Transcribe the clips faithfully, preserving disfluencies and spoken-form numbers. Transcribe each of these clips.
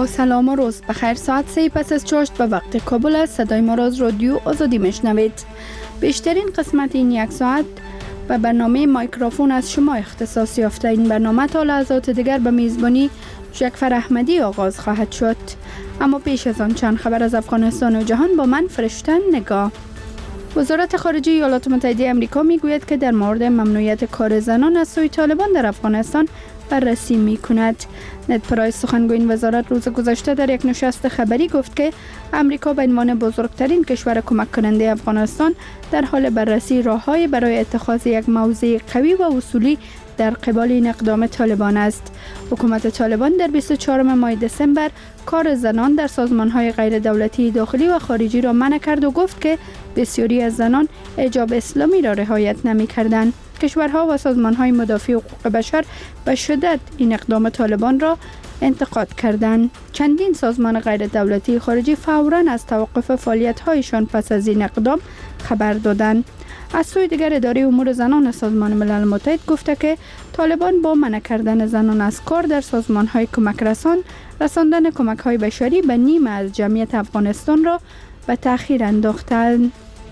با سلام و روز بخیر. ساعت سه پس از چاشت به وقت کابل است. صدای ما را از رادیو آزادی میشنوید. بیشترین قسمت این یک ساعت به برنامه مایکروفون از شما اختصاص یافته. این برنامه تا لحظات دیگر به میزبانی جعفر احمدی آغاز خواهد شد. اما پیش از آن چند خبر از افغانستان و جهان با من فرشتن نگاه. وزارت خارجه ایالات متحده آمریکا میگوید که در مورد ممنوعیت کار زنان از سوی طالبان در افغانستان بررسی می کند. نت پرایس سخنگوی این وزارت روز گذشته در یک نشست خبری گفت که امریکا به عنوان بزرگترین کشور کمک کننده افغانستان در حال بررسی راه‌های برای اتخاذ یک موضع قوی و اصولی در قبال این اقدام طالبان است. حکومت طالبان در بیست و چهارم ماه دسامبر کار زنان در سازمان‌های غیر دولتی داخلی و خارجی را منع کرد و گفت که بسیاری از زنان حجاب اسلامی را رعایت نمی‌کردند. کشورها و سازمان‌های مدافع حقوق بشر به شدت این اقدام طالبان را انتقاد کردند. چندین سازمان غیر دولتی خارجی فوراً از توقف فعالیت‌هایشان پس از این اقدام خبر دادند. از سوی دیگر اداره امور زنان سازمان ملل متحد گفته که طالبان با منع کردن زنان از کار در سازمان‌های کمک رسان رساندن کمک‌های بشری به نیمه از جمعیت افغانستان را به تأخیر انداختند.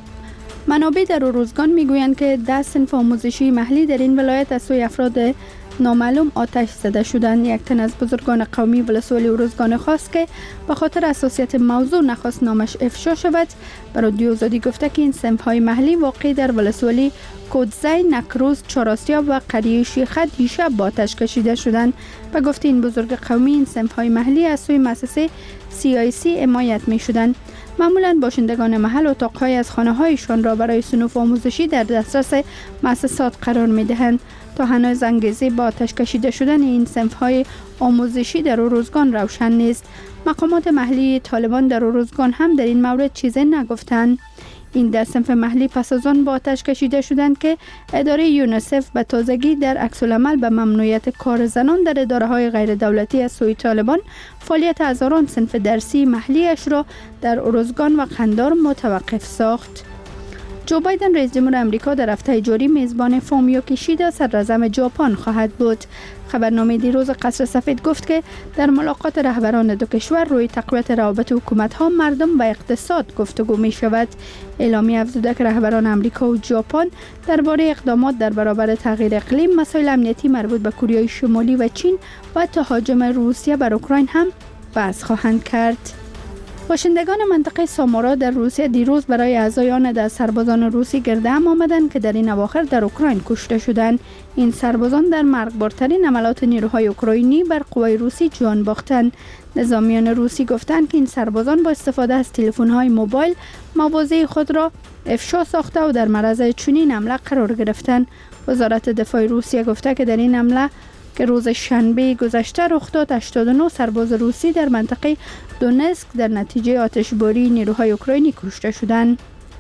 منابع در اروزگان میگویند که ده صنف آموزشی محلی در این ولایت از سوی افراد نامعلوم آتش زده شدند. یک تن از بزرگان قومی ولسوالی اروزگان خواست که به خاطر حساسیت موضوع نخواست نامش افشا شود. بر رادیو آزادی گفته که این صنف‌های محلی واقع در ولسوالی کودزی، نکروز، چهارآسیاب و قریه شیخه دیشب با آتش کشیده شدند. به گفته این بزرگ قومی این صنف‌های محلی از سوی مؤسسه سی آی سی حمایت می‌شدند. معمولاً باشندگان محل اتاق‌های از خانه‌هایشان را برای صنوف آموزشی در دسترس مؤسسات قرار می‌دهند. تا هنوز انگیزه با آتش کشیده شدن این صنف‌های آموزشی در اروزگان روشن نیست. مقامات محلی طالبان در اروزگان هم در این مورد چیزی نگفتند. این ده صنف محلی پس از آن با آتش کشیده شدند که اداره یونیسف به تازگی در عکس‌العمل به ممنوعیت کار زنان در اداره‌های غیر دولتی از سوی طالبان فعالیت هزاران صنف درسی محلیش را در اروزگان و قندار متوقف ساخت. جو بایدن رئیس جمهور آمریکا در هفته جاری میزبان فومیو کیشیدا صدراعظم ژاپن خواهد بود. خبرنامه دیروز قصر سفید گفت که در ملاقات رهبران دو کشور روی تقویت روابط حکومت‌ها، مردم و اقتصاد گفتگو می شود. اعلامیه افزوده که رهبران آمریکا و ژاپن درباره اقدامات در برابر تغییر اقلیم، مسائل امنیتی مربوط به کره شمالی و چین و تهاجم روسیه بر اوکراین هم بحث خواهند کرد. باشندگان منطقه سامورا در روسیه دیروز برای اعضای آن در سربازان روسی گرد هم آمدند که در این اواخر در اوکراین کشته شدند. این سربازان در مرگبارترین عملیات نیروهای اوکراینی بر قوای روسی جان باختند. نظامیان روسی گفتند که این سربازان با استفاده از تلفن‌های موبایل مواضع خود را افشا ساخته و در معرض چنین حمله قرار گرفتند. وزارت دفاع روسیه گفته که در این حمله که روز شنبه گذشته رخ داد، هشتاد و نه سرباز روسی در منطقه دونسک در نتیجه آتشباری نیروهای اوکراینی کشته شدند.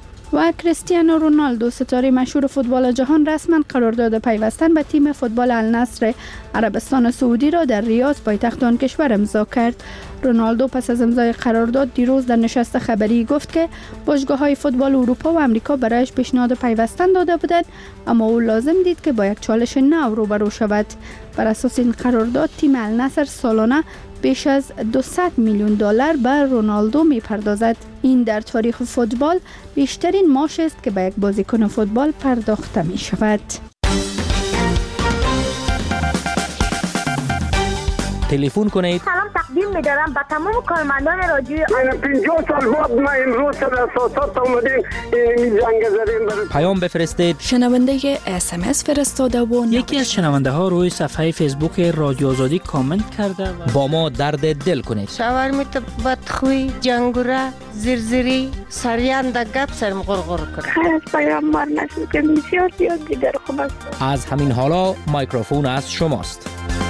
و کریستیانو رونالدو ستاره مشهور فوتبال جهان رسما قرارداد پیوستن به تیم فوتبال النصر عربستان سعودی را در ریاض پایتخت آن کشور امضا کرد. رونالدو پس از امضای قرارداد دیروز در نشست خبری گفت که باشگاه‌های فوتبال اروپا و آمریکا برایش پیشنهاد پیوستن داده بودند، اما او لازم دید که با یک چالش نو روبرو شود. بر اساس این قرارداد تیم النصر سالانه بیش از دویست میلیون دلار به رونالدو میپردازد. این در تاریخ فوتبال بیشترین معاش است که به یک بازیکن فوتبال پرداخته می شود. تلفن کنید. سلام تقدیم می‌دارم به تمام کارمندان رادیو. پنجاه سال بعد ما امروز سر اساسات اومدیم این جنگ زدیم. پیام بفرستید. شنونده اس ام اس فرستاده و یکی از شنونده ها روی صفحه فیسبوک رادیو آزادی کامنت کرده و با ما درد دل کنید. شاورمیت بدخوی، جنگوره، زرزری، سریان در گپ سرم غرغر کرد. خیلی از پیام مار نشد که بسیار زیاد دیگر خوب است. از همین حالا مایکروفون از شماست.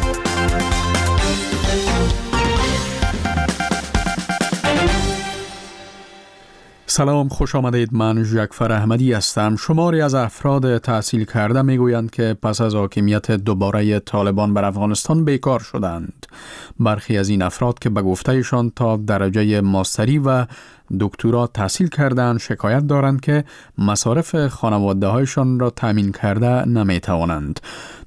سلام، خوش آمدید. من جعفر احمدی هستم. شماری از افراد تحصیل کرده میگویند که پس از حاکمیت دوباره طالبان بر افغانستان بیکار شدند. برخی از این افراد که به گفتهشان تا درجه ماستری و دکترا تحصیل کردند شکایت دارند که مصارف خانواده هایشان را تامین کرده نمی توانند.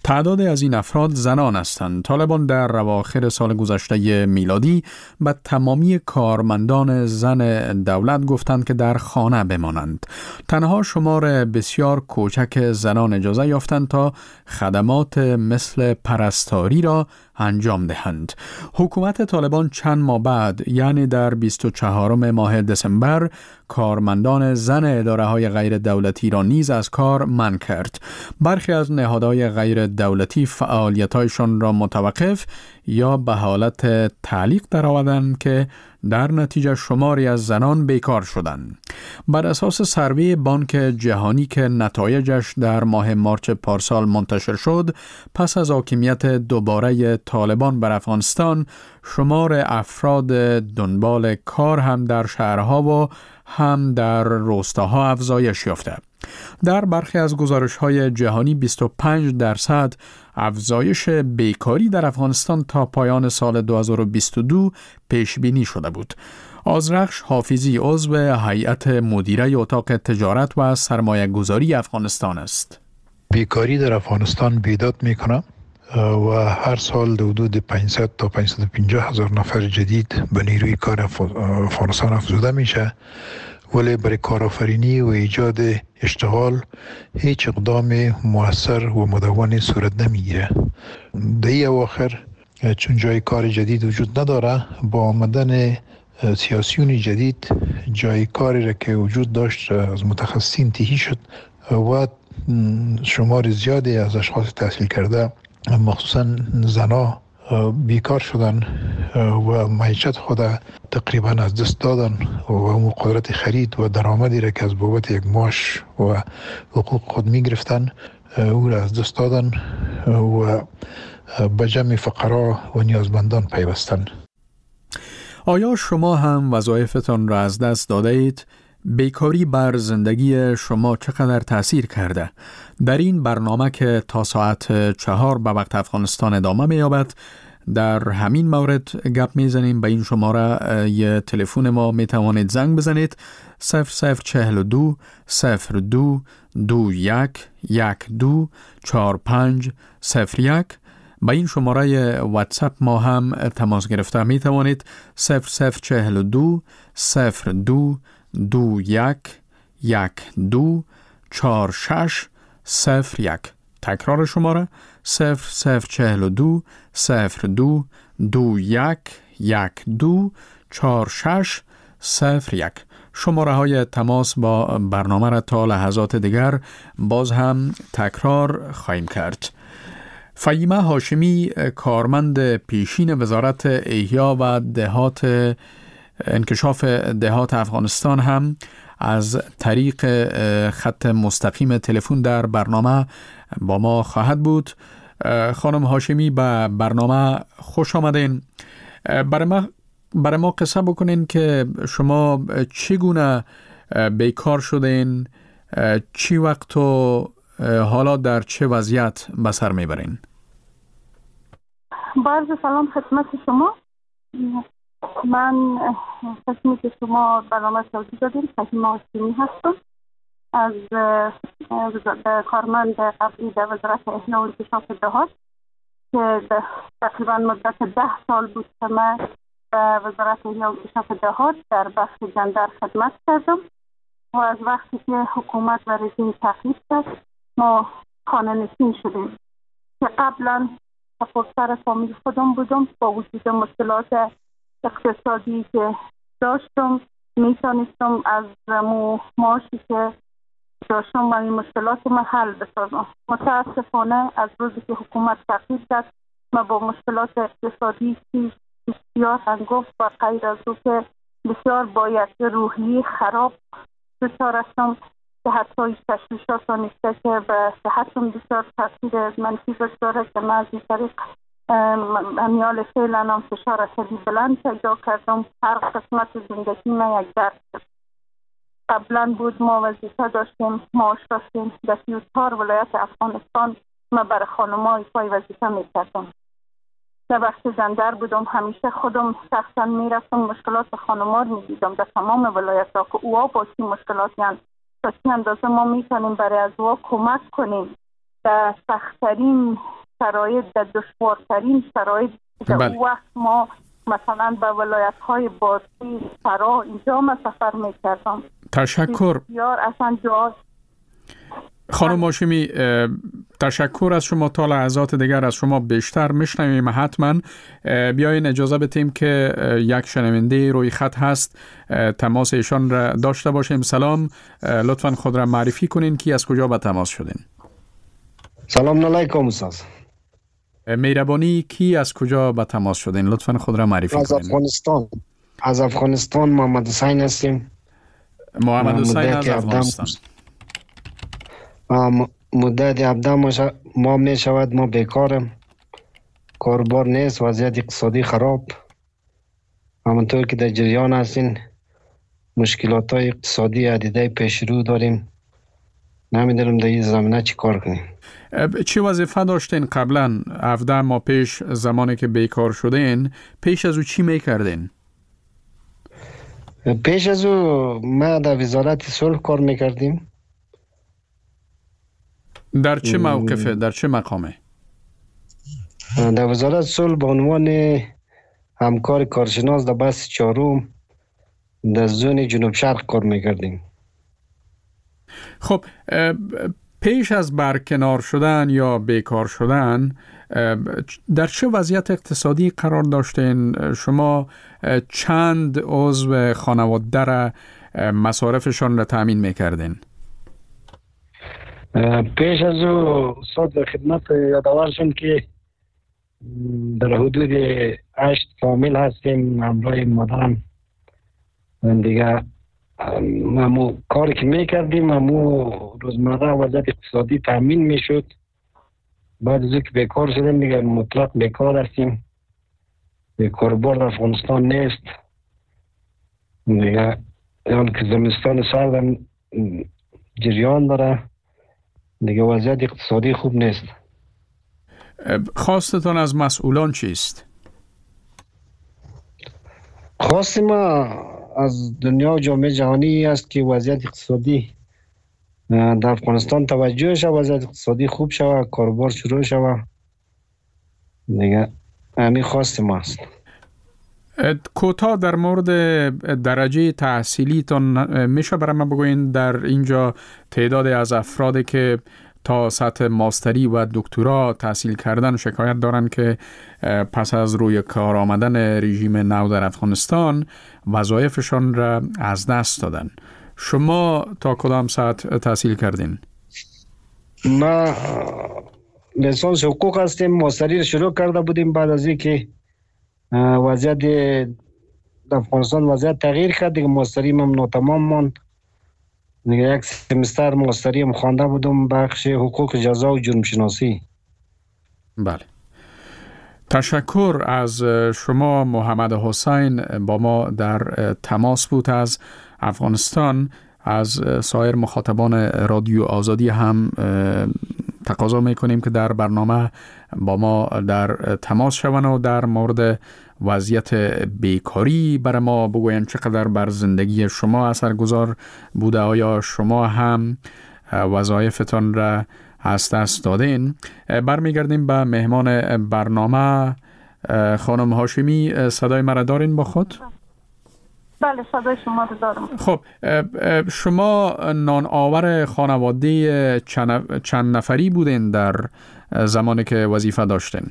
تعداد از این افراد زنان هستند. طالبان در اواخر سال گذشته میلادی به تمامی کارمندان زن دولت گفتند که در خانه بمانند. تنها شمار بسیار کوچک زنان اجازه یافتند تا خدمات مثل پرستاری را انجام دهند. حکومت طالبان چند ماه بعد، یعنی در بیست و چهارم ماه دسامبر، کارمندان زن اداره‌های غیر دولتی را نیز از کار منع کرد. برخی از نهادهای غیر دولتی فعالیت‌هایشان را متوقف یا به حالت تعلیق درآوردند که در نتیجه شماری از زنان بیکار شدند. بر اساس سروی بانک جهانی که نتایجش در ماه مارچ پارسال منتشر شد، پس از حاکمیت دوباره طالبان بر افغانستان، شمار افراد دنبال کار هم در شهرها و هم در روستاها افزایش یافته. در برخی از گزارش‌های جهانی بیست و پنج درصد افزایش بیکاری در افغانستان تا پایان سال دو هزار و بیست و دو پیش بینی شده بود. آذرخش حافظی عضو هیئت مدیره اتاق تجارت و سرمایه گذاری افغانستان است. بیکاری در افغانستان بیداد میکنه و هر سال حدود پانصد تا پانصد و پنجاه هزار نفر جدید به نیروی کار افغانستان افزوده میشه، ولی برای کارآفرینی و ایجاد اشتغال هیچ اقدام مؤثر و مدون صورت نمیگیره. در این اواخر چون جای کار جدید وجود نداره، با آمدن سیاسیون جدید جای کاری را که وجود داشت از متخصصین تهی شد و شمار زیادی از اشخاص تحصیل کرده مخصوصا زنها بیکار شدن و معیشت خود تقریبا از دست دادن و اون قدرت خرید و درآمدی را که از بابت یک معاش و حقوق خود می گرفتن او را از دست دادن و به جمع فقرا و نیازمندان پیوستن. آیا شما هم وظایفتان را از دست داده اید؟ بیکاری بر زندگی شما چقدر تأثیر کرده؟ در این برنامه که تا ساعت چهار به وقت افغانستان ادامه می‌یابد، در همین مورد گپ میزنیم. به این شماره یه تلفن ما میتوانید زنگ بزنید: صفر صفر چهل و دو صفر دو دو یک یک دو چهار پنج صفر یک. با این شماره واتساپ ما هم تماس گرفته می توانید: صفر صفر چهل و دو صفر دو دو یک یک دو چهار شش صفر یک. تکرار شماره: صفر صفر چهل و دو صفر دو دو یک یک دو چهار شش صفر یک. شماره های تماس با برنامه را تا لحظات دیگر باز هم تکرار خواهیم کرد. فهیمه هاشمی، کارمند پیشین وزارت احیا و دهات انکشاف دهات افغانستان، هم از طریق خط مستقیم تلفن در برنامه با ما خواهد بود. خانم هاشمی، به برنامه خوش آمدین. برای ما برای ما قصه بکنین که شما چگونه بیکار شدین، چی وقت و حالا در چه وضعیت به سر میبرین؟ با عرض سلام خدمت شما. من قسمی که شما برنامه توضیح دادیم، فهیمه هاشمی هستم، از کارمند قبلی در وزارت احیا و انکشاف دهات که تقریبا مدت ده سال بود که من به وزارت احیا و انکشاف دهات در بخش جندر خدمت کردم و از وقتی که حکومت و رژیم تغییر کرد ما خانه نشین شدیم که قبلا سپورتر فامیل خودم بودم. با وجود مشکلات اقتصادی که داشتم میتونستم از مو معاشی که داشتم و این مشکلات ما حل بسازم. متاسفانه از روزی که حکومت تغییر کرد ما با مشکلات اقتصادی بسیار هنگفت و غیر از او که بسیار باید روحی خراب دچار هستم که حتی تشویشات آنیسته که به صحتم بسیار تاثیر منفی داره که من از این طریق امیال فعلا هم فشار خیلی بلند پیدا کردم. هر قسمت زندگی من یک درد شد. قبلا بود ما وظیفه داشتیم، معاش داشتیم در سی و چهار ولایت افغانستان. ما برای خانم‌های پای وظیفه میکردم. در بخش جندر بودم، همیشه خودم شخصا میرفتم مشکلات خانم‌ها رو میدیدم در تمام ولایت‌ها که اوها با چی مشکلاتی هستند، تا چی اندازه ما میتونیم برای از اوها کمک کنیم در سخت‌ترین شرایط، در دشوارترین شرایط در بله. وقت ما مثلا به ولایت‌های باطی فرا اینجا ما سفر می‌کردم. تشکر. بسیار اصلا جا خانم هاشمی، تشکر از شما. تا لحظات دیگر از شما بیشتر میشنویم. حتما بیاین اجازه بدیم که یک شنونده روی خط هست، تماس ایشان را داشته باشیم. سلام، لطفا خود را معرفی کنین کی از کجا به تماس شدین؟ سلام علیکم استاد. مهربانی، کی از کجا به تماس شدین؟ لطفا خود را معرفی از کنین. از افغانستان. از افغانستان محمد حسین هستیم. محمد حسین از افغانستان. مدت هفده ما می شود ما بیکارم، کاربار نیست، وضعیت اقتصادی خراب. همونطور که در جریان هستین مشکلات های اقتصادی عدیده پیش رو داریم. نمیدونم در این زمینه چی کار کنیم. چی وظیفه داشتین قبلا هفده ماه پیش زمانی که بیکار شدین؟ پیش از او چی میکردین؟ پیش از او ما در وزارت صلح کار میکردیم. در چه موقفه؟ در چه مقامه؟ در وزارت صلح به عنوان همکار کارشناس در بحث چهارم در زون جنوب شرق کار میکردیم. خب پیش از برکنار شدن یا بیکار شدن در چه وضعیت اقتصادی قرار داشتین؟ شما چند عضو خانواده را مصارفشان را تأمین میکردین؟ پیش از او صد خدمت یادآور شدم که در حدود هشت فامیل هستیم همراه مادرم. دیگه ممو کاری که میکردیم ممو روزمره وضعیت اقتصادی تأمین میشد. بعد از که بیکار شدیم دیگه مطلق بیکار هستیم. کاربار در افغانستان نیست دیگه. یعنی که زمستان سردم جریان داره دیگه، وضعیت اقتصادی خوب نیست. خواستتان از مسئولان چیست؟ خواست ما از دنیا و جامعه جهانی است که وضعیت اقتصادی در افغانستان توجه شد، وضعیت اقتصادی خوب شود، کاربار شروع شود دیگه. همین خواست ما است. کوتاه در مورد درجه تحصیلیتان میشه برای ما بگوین؟ در اینجا تعداد از افرادی که تا سطح ماستری و دکترا تحصیل کردن شکایت دارن که پس از روی کار آمدن رژیم نو در افغانستان وظایفشان را از دست دادن. شما تا کدام سطح تحصیل کردین؟ ما لیسانس حقوق هستیم، ماستری شروع کرده بودیم. بعد از اینکه وضعیت در افغانستان وضعیت تغییر کرد دیگه ماستری هم ناتمام ماند دیگه. یک سمستر ماستری هم خوانده بودم بخش حقوق جزا و جرم شناسی. بله، تشکر از شما. محمد حسین با ما در تماس بود از افغانستان. از سایر مخاطبان رادیو آزادی هم تقاضا میکنیم که در برنامه با ما در تماس شوند و در مورد وضعیت بیکاری برای ما بگوین چقدر بر زندگی شما اثرگذار بوده. آیا شما هم وظایفتان را از دست دادین؟ برمیگردیم به مهمان برنامه. خانم هاشمی، صدای مرا دارین با خود؟ بله، صدای شما رو دارم. خب شما نان آور خانواده چند نفری بودین در زمانی که وظیفه داشتین؟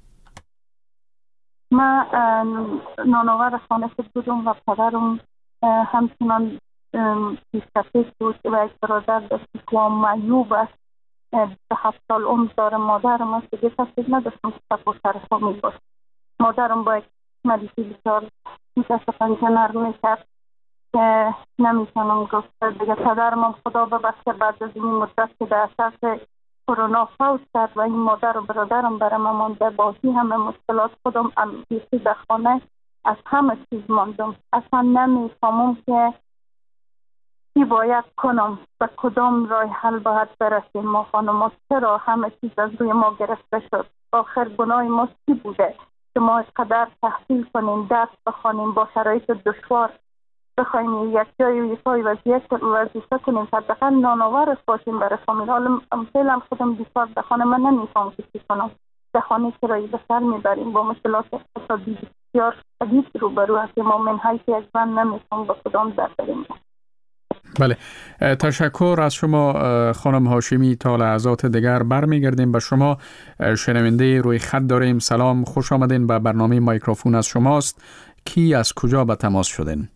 من نان آور خانه بودم و پدرم همچنان پیشکسوت بود و یک برادر داشت که معیوب است، به هفت سال عمر داره. مادرم است دیگه کسی نداشتم که سپور سر فامیل باشه. مادرم با یک مریضی بسیار متاسفانه نرم میکرد که نمیتونم گفت دیگه. پدرم هم خدا ببخشه بعد از این مدت که در اثر کرونا فوت کرد و این مادر و برادرم برای من مانده. باقی همه مشکلات خودم امیسی در خانه از همه چیز ماندم. اصلا نمیفهمم که چی باید کنم، به کدام راه حل باید برسیم. ما خانم چرا همه چیز از روی ما گرفته شد؟ آخر گناه ما چی بوده که ما قدر تحصیل کنیم، درس بخوانیم با شرایط دشوار بخوایم یک جای ایفای وضعیت وظیفه کنیم حداقل نانآور باشیم برای فامیل. حالا فعلا خودم بیکار در خانه، من نمیفهم که چی کنم. در خانه کرایه به سر میبریم، با مشکلات اقتصادی بسیار شدید روبرو هستیم. ما من حیث یک زن نمیفهم با کدام در بریم. بله، تشکر از شما خانم هاشمی. تا لحظات دیگر برمیگردیم به شما. شنونده روی خط داریم. سلام، خوش آمدین به برنامه مایکروفون از شماست. کی از کجا به تماس شدین؟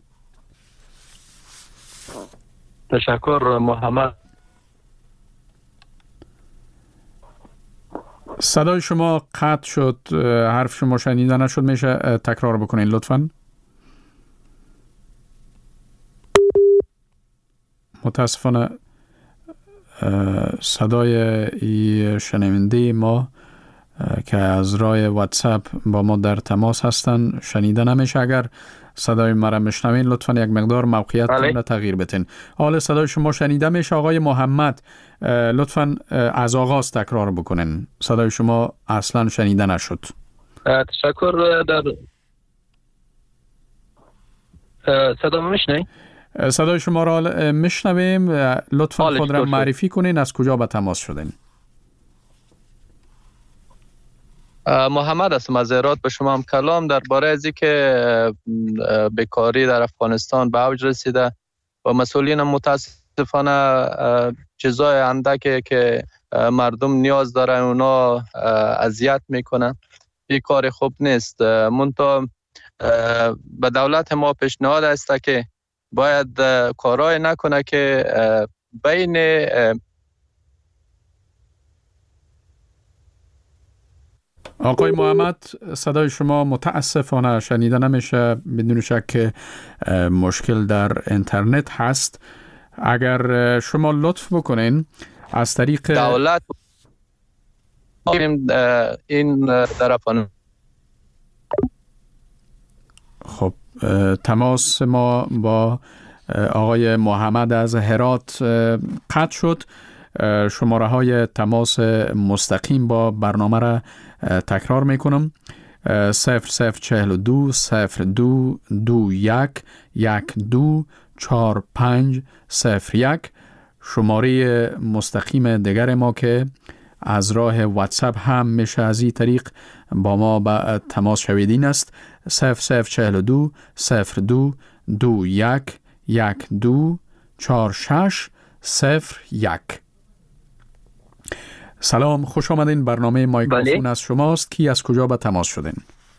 تشکر محمد. صدای شما قطع شد، حرف شما شنیده نشد. میشه تکرار بکنین لطفاً؟ متاسفانه صدای ای شنونده ما که از راه واتساپ با ما در تماس هستن شنیده نمیشه. اگر صدای ما را میشنوین لطفا یک مقدار موقعیتتون را تغییر بدین. حال صدای شما شنیده میشه. آقای محمد لطفا از آغاز تکرار بکنین، صدای شما اصلا شنیده نشد. تشکر. در صدا میشنوید؟ صدای شما را میشنویم. لطفا خود را معرفی کنین، از کجا به تماس شدین؟ محمد هستم از هرات. به شما هم کلام درباره از اینکه بیکاری در افغانستان به اوج رسیده و مسئولین متاسفانه چیزای اندکی که مردم نیاز دارن اونا اذیت میکنن. این کار خوب نیست. منتها به دولت ما پیشنهاد است که باید کارای نکنه که بین آقای محمد صدای شما متاسفانه شنیده نمیشه. بدون شک که مشکل در اینترنت هست. اگر شما لطف بکنین از طریق دولت این طرفان. خب تماس ما با آقای محمد از هرات قطع شد. شماره های تماس مستقیم با برنامه را تکرار میکنم: صفر صفر چهل و دو صفر دو دو یک یک دو چهار پنج صفر یک. شماره مستقیم دیگر ما که از راه واتساپ هم میشه از این طریق با ما به تماس شویدین است: صفر صفر چهل و دو صفر دو دو یک یک دو چهار شش صفر یک. سلام، خوش آمدین. برنامه مایکروفون از شماست. کی از کجا به تماس شدین؟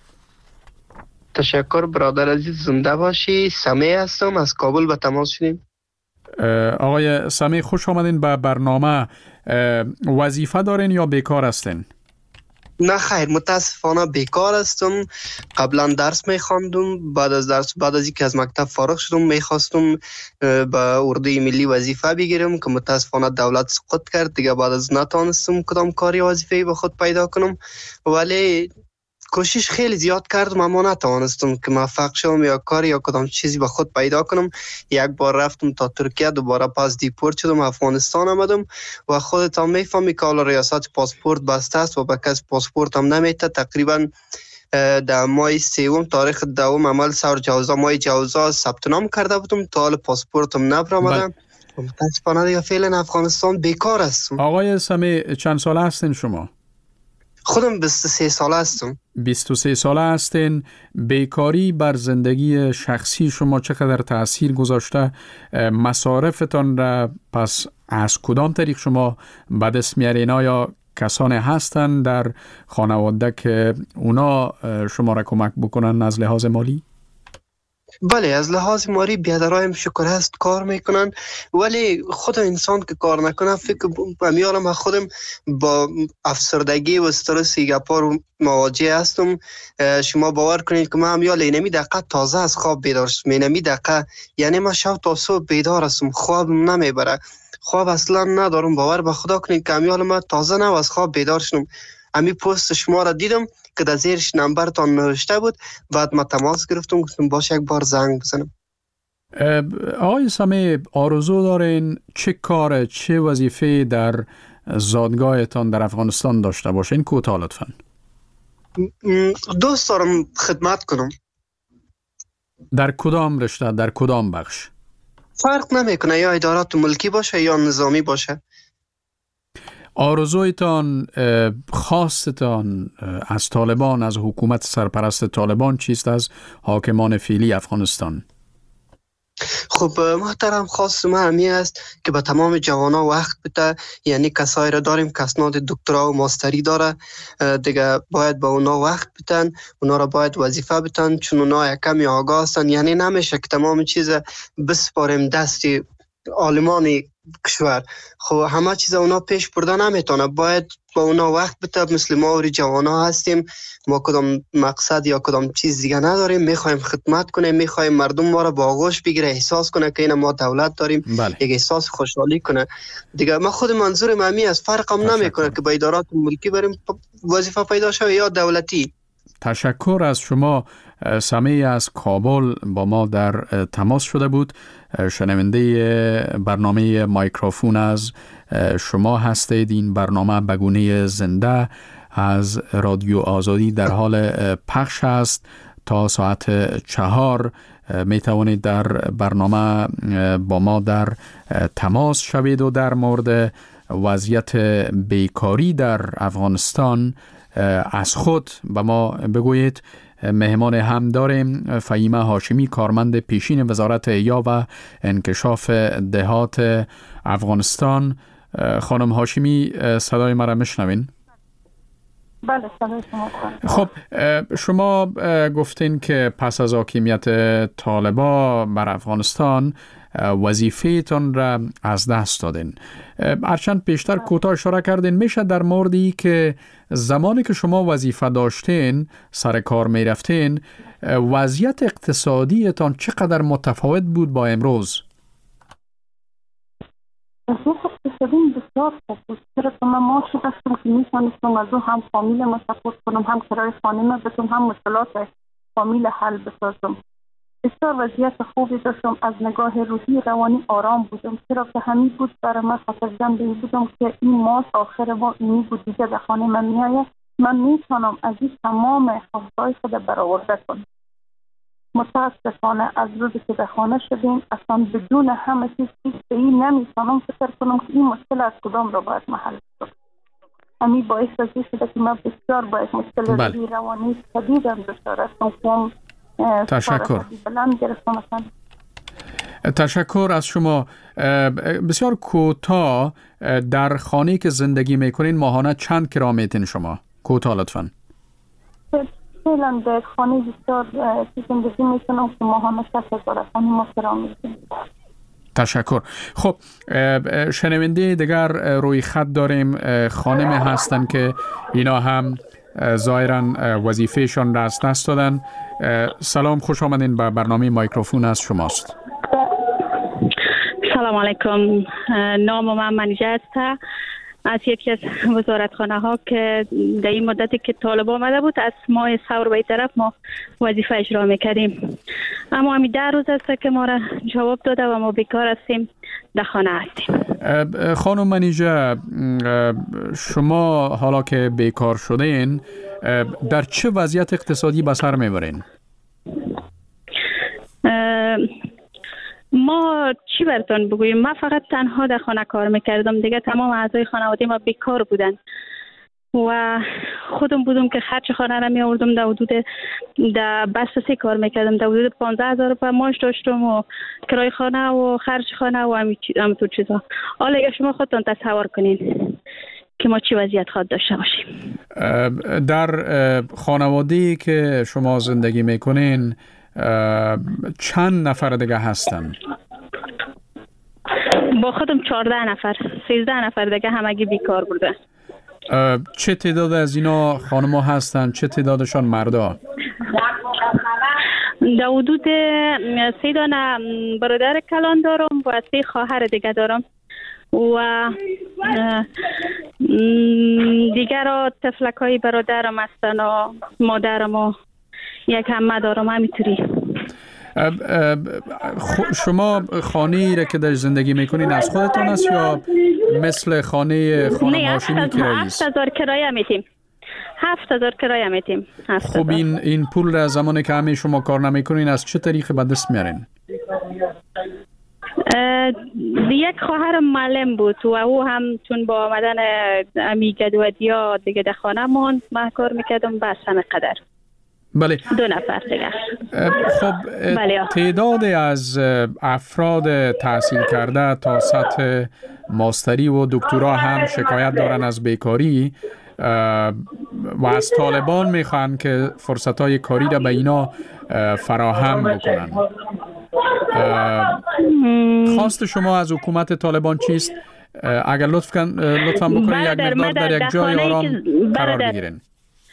تشکر برادر عزیز، زنده باشی. سمیع هستم، از کابل به تماس شدیم. آقای سمیع خوش آمدین به برنامه. وظیفه دارین یا بیکار هستین؟ نه خیر، متاسفانه بیکار هستم. قبلا درس میخواندم، بعد از درس بعد از اینکه از مکتب فارغ شدم میخواستم به اردوی ملی وظیفه بگیرم که متاسفانه دولت سقوط کرد دیگه. بعد از نتونستم کدام کاری وظیفه‌ای به خود پیدا کنم، ولی کوشش خیلی زیاد کردم اما نتوانستم که موفق شوم یا کاری یا کدام چیزی به خود پیدا کنم. یک بار رفتم تا ترکیه، دوباره پس دیپورت شدم، افغانستان آمدم و خودت هم میفهمی که حالا ریاست پاسپورت بسته است و به کس پاسپورت هم نمیده. تقریبا در ماه سوم تاریخ دوم عمل سور جوزا ماه جوزا ثبت نام کرده بودم، تا حال پاسپورت هم نبرآمدم. متاسفانه دیگه فعلا افغانستان بیکار هستم. آقای سمیع چند ساله هستین شما؟ خودم بیست و سه ساله هستم. بیست و سه ساله هستین. بیکاری بر زندگی شخصی شما چقدر تأثیر گذاشته؟ مصارفتان را پس از کدام طریق شما به دست میارین؟ آیا کسانی هستن در خانواده که اونا شما را کمک بکنن از لحاظ مالی؟ بله، از لحاظ مالی بیادرایم شکر هست کار میکنن، ولی خود انسان که کار نکنه فکر میارم من خودم با افسردگی و استرس گپار مواجه هستم. شما باور کنید که من همیال اینمی دقیقه تازه از خواب بیدار شدم. اینمی دقیقه یعنی من شب تا صبح بیدار هستم، خوابم نمیبره، خواب اصلا ندارم. باور به خدا کنید که همیال من تازه نو از خواب بیدار شدم. امی پست شما را دیدم که در زیرش نمبرتان نوشته بود، بعد ما تماس گرفتم، گفتم باشه یک بار زنگ بزنم. آقای سمیع آرزو دارین چه کار چه وظیفه در زادگاهتان در افغانستان داشته باشین؟ کوتاه لطفاً. دوست دارم خدمت کنم. در کدام رشته، در کدام بخش؟ فرق نمیکنه، یا ادارات ملکی باشه یا نظامی باشه. آرزویتان، خواستتان از طالبان، از حکومت سرپرست طالبان چیست، از حاکمان فعلی افغانستان؟ خب محترم، خواست من همی است که به تمام جوانا وقت بده. یعنی کسایی را داریم که اسناد دکترا و ماستری داره، دیگه باید به اونا وقت بدن، اونا را باید وظیفه بدن، چون اونا کمی آگاه هستن. یعنی نمیشه که تمام چیز بسپاریم دستی عالمان کشور. خب همه چیز اونا پیش برده نمیتونه، باید با اونا وقت بده. مثل ما اوری جوانا هستیم، ما کدام مقصد یا کدام چیز دیگه نداریم، میخوایم خدمت کنیم، میخوایم مردم ما را با آغوش بگیره، احساس کنه که این ما دولت داریم. بله. یک احساس خوشحالی کنه دیگه. من خود منظورم همی از فرقم نمیکنه که با ادارات ملکی بریم وظیفه پیدا شوه یا دولتی. تشکر از شما. سمیع از کابل با ما در تماس شده بود. شنونده برنامه مایکروفون از شما هستید. این برنامه به گونه زنده از رادیو آزادی در حال پخش است. تا ساعت چهار می توانید در برنامه با ما در تماس شوید و در مورد وضعیت بیکاری در افغانستان از خود به ما بگویید. مهمان هم داریم فهیمه هاشمی، کارمند پیشین وزارت احیا و انکشاف دهات افغانستان. خانم هاشمی، صدای مرا میشنوین؟ بله، صدای شما. خب شما گفتین که پس از حاکمیت طالبان بر افغانستان وظیفه تان را از دست دادین. هرچند پیشتر کوتاه اشاره کردین، میشه در موردی که زمانی که شما وظیفه داشتین، سر کار می رفتین، وضعیت اقتصادی تان چقدر متفاوت بود با امروز؟ وضعیت اقتصادی بسیار خوب بود، چرا که من معاشی داشتم که میتونستم از او هم فامیل ما سپورت کنم، هم کرای خانه ما بتونم، هم مشکلات فامیل حل بسازم. بسیار وضعیت خوبی داشتم. از نگاه روحی روانی آرام بودم، چرا که همین بود برای من خاطرجمع بودم که این ماه آخر ما اینی بود، دیگه به خانه من میآید، من میتونم از این تمام خواستهای خود برآورده کنم. متاسفانه از روزی که به خانه شدیم اصلا بدون همه چیز به این نمیتونم فکر کنم که این مشکل از کدام را باید محل شد. همین باعث شده که من بسیار باید مشکل بله. روحی روانی شدیدم داشته هستم. تشکر. تشکر از شما. بسیار کوتاه، در خانه‌ای که زندگی میکنین ماهانه چند کرا میتین شما؟ کوتاه لطفاً. فعلا در خانه بسیار زندگی میکنم که ماهانه شصت هزار خانه ما کرا میتین. تشکر. خب شنونده دیگر روی خط داریم، خانم هستن که اینا هم ظاهراً وظیفهشان را از دست دادن. سلام، خوش آمدین به برنامه مایکروفون از شماست. سلام علیکم. نام من منیژه است، از یکی از وزارتخانه ها که در این مدتی که طالب آمده بود از ماه ثور به طرف ما وظیفه اجرا میکردیم، اما همین ده روز است که ما را جواب داده و ما بیکار هستیم، در خانه هستیم. خانم منیژه، شما حالا که بیکار شدین در چه وضعیت اقتصادی به سر میبرین؟ ما چی براتون بگوییم؟ من فقط تنها در خانه کار میکردم، دیگه تمام اعضای خانواده ما بیکار بودن و خودم بودم که خرج خانه را می آوردم. در حدود در بس سه کار میکردم، در حدود پانزده هزار روپیه معاش داشتم و کرای خانه و خرج خانه و همینطور چیزا. حالا اگه شما خودتون تصور کنین که ما چی وضعیت خواهد داشته باشیم. در خانواده‌ای که شما زندگی میکنین چند نفر دیگه هستن؟ با خودم چهارده نفر، سیزده نفر دیگه همگی بیکار بودن. چه تعداد از اینا خانم‌ها هستن؟ چه تعدادشان مردا؟ در حدود سه دانه برادر کلان دارم و سه خواهر دیگه دارم و دیگر را تفلکای برادرم هستن و مادرم و یک همه دارم. همینطوری. شما خانه‌ای را که در زندگی میکنین از خودتان است یا مثل خانه خانم هاشمی کرایی است؟ نه، هشت هزار کرایه میتیم. هفت هزار کرایه میتیم. خب این این پول را زمانی که همه شما کار نمیکنین از چه طریق به دست میارین؟ یک خواهرم معلم بود و او هم چون با آمدن امی جدودی ها دیگه در خانه موند، من کار میکردم بس همه قدر. بله. دو نفر دیگه. خب بله. تعداد از افراد تحصیل کرده تا سطح ماستری و دکترا هم شکایت دارن از بیکاری و از طالبان میخوان که فرصتهای کاری را به اینا فراهم بکنن. خواست شما از حکومت طالبان چیست؟ اگر لطف کن لطفاً بکنید یک مقدار در یک جای آرام قرار بگیرین.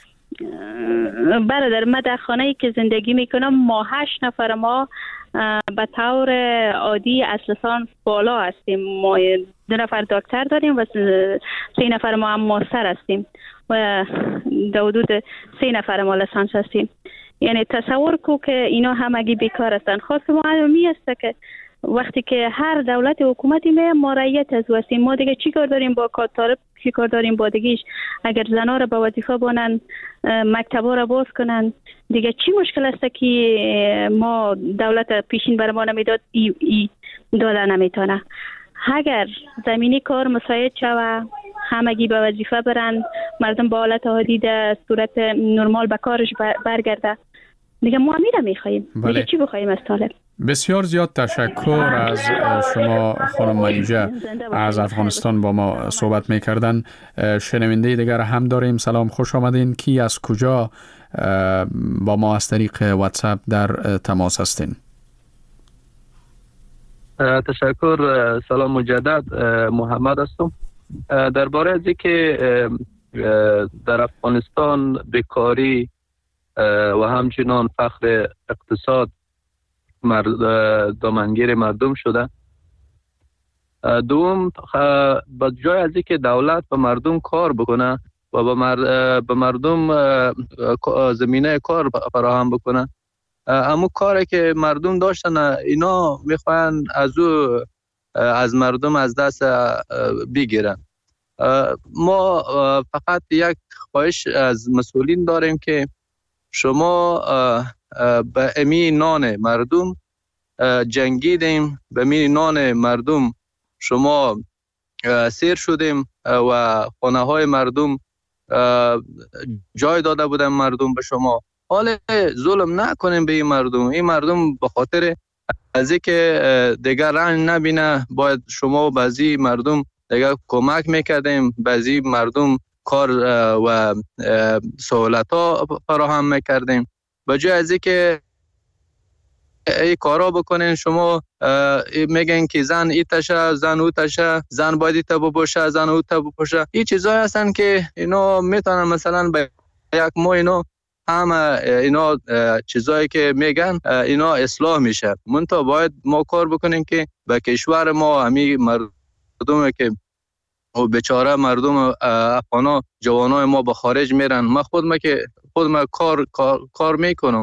برادر، من در خانه‌ای که زندگی میکنم ما هشت نفر ما به طور عادی از لیسانس بالا هستیم. ما دو نفر دکتر داریم و سه نفر ما هم ماستر هستیم و در حدود سه نفر ما لیسانس هستیم. یعنی تصور کو که اینا همگی بیکار هستند. خاص ما می است که وقتی که هر دولت حکومتی می ما رعیت از وسیم، ما دیگه چی کار داریم با کار طالب، چی کار داریم با دیگیش؟ اگر زنا را به وظیفه بانن، مکتبا را باز کنن، دیگه چی مشکل است که ما دولت پیشین بر ما نمیداد ای, ای داده نمیتونه؟ اگر زمینی کار مساعد شوه، همگی به وظیفه برن، مردم با حالت عادی در صورت نرمال به کارش برگرده، دیگه ما میره میخواییم. بله. دیگه چی بخواییم از طالب؟ بسیار زیاد تشکر از شما خانم منیژه از افغانستان با ما صحبت میکردن. شنونده دیگر هم داریم. سلام، خوش آمدین. کی از کجا با ما از طریق واتساپ در تماس هستین؟ تشکر. سلام مجدد، محمد هستم. درباره از اینکه در افغانستان بیکاری و همچنان فقر اقتصاد مرد دامنگیر مردم شده. دوم، با جای از اینکه دولت به مردم کار بکنه و به مرد مردم زمینه کار فراهم بکنه، اما کاری که مردم داشتن اینا میخوان از او از مردم از دست بگیرن. ما فقط یک خواهش از مسئولین داریم که شما به امی نان مردم جنگیدیم، به امی نان مردم شما سیر شدیم و خانه های مردم جای داده بودن مردم به شما. حالا ظلم نکنیم به این مردم. این مردم به خاطر از اینکه دیگر رنج نبینه باید شما بعضی مردم دیگر کمک میکردیم، بعضی مردم کار و سهولت ها فراهم میکردیم. به جای از اینکه ای کارا بکنین شما میگن که زن ای تشه، زن او تشه، زن باید ایتا بپوشه، زن او تا بپوشه. این چیزایی هستن که اینا میتونن مثلا به یک ماه اینا همه اینا چیزایی که میگن اینا اصلاح میشه. منتها باید ما کار بکنیم که به کشور ما همی مردم که و بیچاره مردم افغانا جوانای ما به خارج میرن. من خود ما که خود ما کار کار, کار میکنم،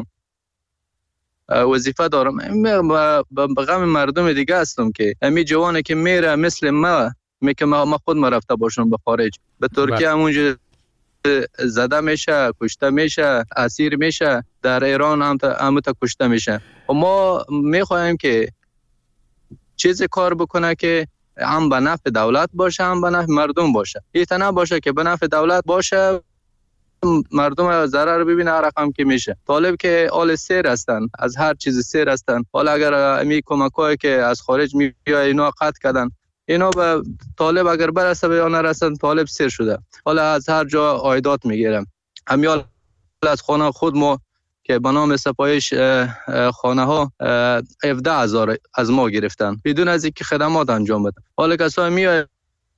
وظیفه دارم، به غم مردم دیگه هستم که امی جوانی که میره مثل ما میگه ما خود ما رفته باشم به خارج، به ترکیه همونجا زده میشه، کشته میشه، اسیر میشه، در ایران هم هم تا کشته میشه. و ما میخوایم که چیزی کار بکنه که هم به نفع دولت باشه، هم به نفع مردم باشه. این نه باشه که به نفع دولت باشه مردم ضرر ببینه رقم که میشه. طالب که آل سیر هستن، از هر چیز سیر هستن. حالا اگر امی کمکایی که از خارج میاد اینا قطع کردن، اینا به طالب اگر برسه به یا نرسن طالب سیر شده. حالا از هر جا عایدات میگیرم. همیال از خانه خود ما که به نام سپایش خانه ها هفده هزار از ما گرفتن بدون از اینکه خدمات انجام بدن. حالا کسایی میاد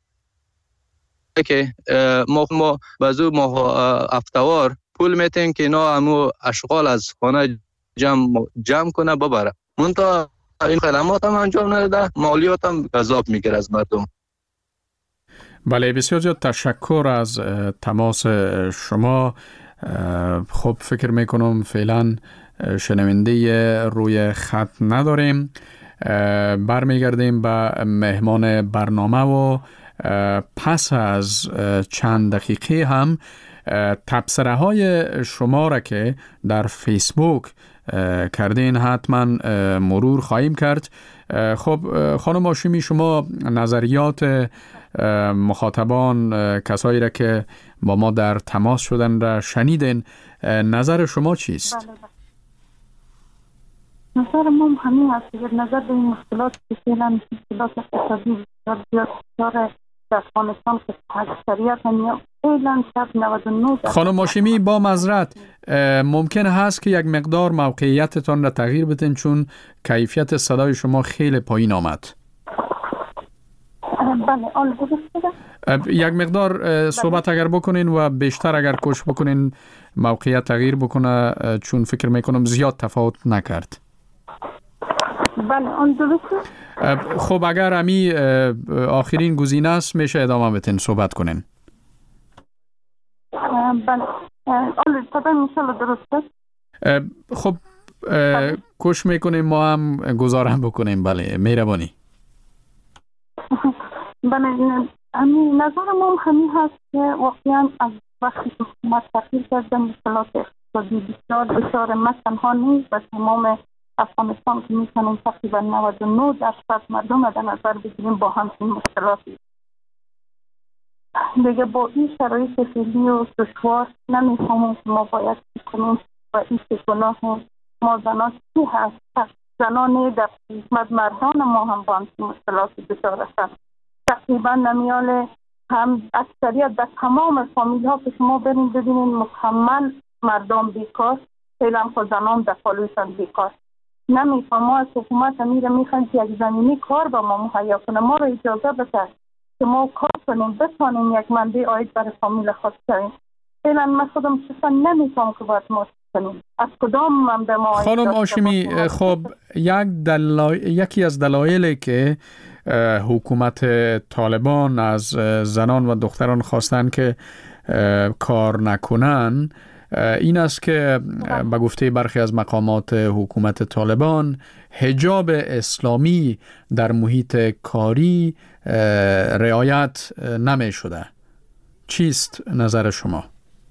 که ما ما بازو ما افتوار پول میتیم که اینا همو اشغال از خانه جمع جمع کنه ببره. منتها این خدمات هم انجام نده، مالیات هم گزاف میگیره از مردم. بله، بسیار زیاد تشکر از تماس شما. خب فکر میکنم فعلا شنونده روی خط نداریم. برمیگردیم به مهمان برنامه و پس از چند دقیقه هم تبصره های شما را که در فیسبوک کردین حتما مرور خواهیم کرد. خب خانم هاشمی، شما نظریات مخاطبان، کسایی را که با ما در تماس شدن را شنیدین، نظر شما چیست؟ بله بله. نظر ما همین است که نظر به این مشکلات که فعلا مشکلات اقتصادی بسیار زیاد در افغانستان که اکثریت هم فعلا شب نود و نه. خانم هاشمی، با معذرت ممکن هست که یک مقدار موقعیتتان را تغییر بدین، چون کیفیت صدای شما خیلی پایین آمد. بله آن درسته. یک مقدار صحبت اگر بکنین و بیشتر اگر کوشش بکنین موقعیت تغییر بکنه، چون فکر میکنم زیاد تفاوت نکرد. بله آن درسته. خب اگر امی آخرین گزینه است میشه ادامه بدین صحبت کنین. بله آن صدای انشالله درسته. خب کوشش میکنیم ما هم گزارم بکنیم. بله مهربانی. بله همین نظر ما همین هست که واقعا از وقتی که حکومت تغییر کرده مشکلات اقتصادی بسیار بسیار ما تنها نیست و تمام افغانستان که میتونیم تقریبا نود و نه درصد مردم در نظر بگیریم با همچین مشکلاتی. دیگه با این شرایط فعلی و دشوار نمیفهمیم که ما باید چی کنیم و این که گناه ما زنان چی هست. زنان در خدمت مردان ما هم با همچین مشکلات دچار هستند. تقریبا نمیال هم اکثریت در تمام فامیل ها که شما برین ببینین مکمل مردم بیکار، فعلا خود زنان در پالویشان بیکار. نمیفهم ما از حکومت امیر میخوایم که یک زمینی کار با ما مهیا کنه، ما رو اجازه بده که ما کار کنیم، بتانیم یک منبع عاید برای فامیل خود کنیم. فعلا من خودم شخصا نمیفهم که باید ما کنیم از کدام منبع ما عاید. خانم هاشمی، خب یک دلای... یکی از دلایلی که حکومت طالبان از زنان و دختران خواستن که کار نکنن این است که به گفته برخی از مقامات حکومت طالبان حجاب اسلامی در محیط کاری رعایت نمی شده. چیست نظر شما؟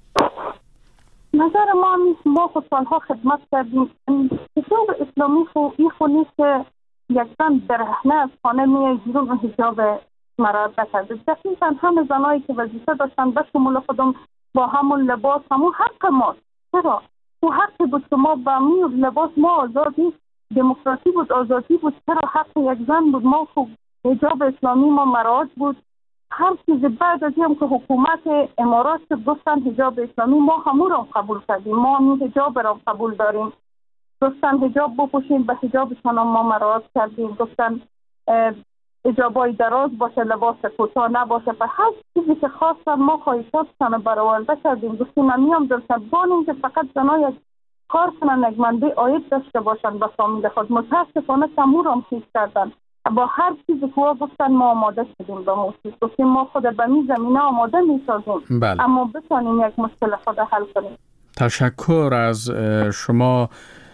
نظر ما ما خود سالها خدمت کردیم. حجاب اسلامی خو این خو نیست که یک زن برهنه از خانه میای بیرون و حجاب مراد نکرده. دقیقا همه زنایی که وظیفه داشتن به شمول خودم با همون لباس همون حق ماست. چرا؟ تو حقی بود که ما با همون لباس ما آزادی، دموکراسی بود، آزادی بود. چرا حق یک زن بود؟ ما خوب حجاب اسلامی ما مراد بود. هر چیز بعد از هم که حکومت امارات گفتن حجاب اسلامی ما همون را قبول کردیم. ما همون حجاب را قبول داریم. گفتن حجاب بپوشیم، به حجابشان ما مراد کردیم. گفتن حجابای دراز باشه، لباس کوتاه نباشه. به هر چیزی که خواستن ما خواهشاتشان برآورده کردیم. گفتیم من میام دلتن بانیم که فقط زنها یک کار کنن، یک منبع عاید داشته باشن به فامیل خود. متاسفانه تمور هم چیز کردن. با هر چیزی که گفتن ما آماده شدیم به موسیقی. گفتیم ما خود به می زمینه آماده می سازیم. بله. اما بتانیم یک مشکل خود حل کنیم. تشکر از شما.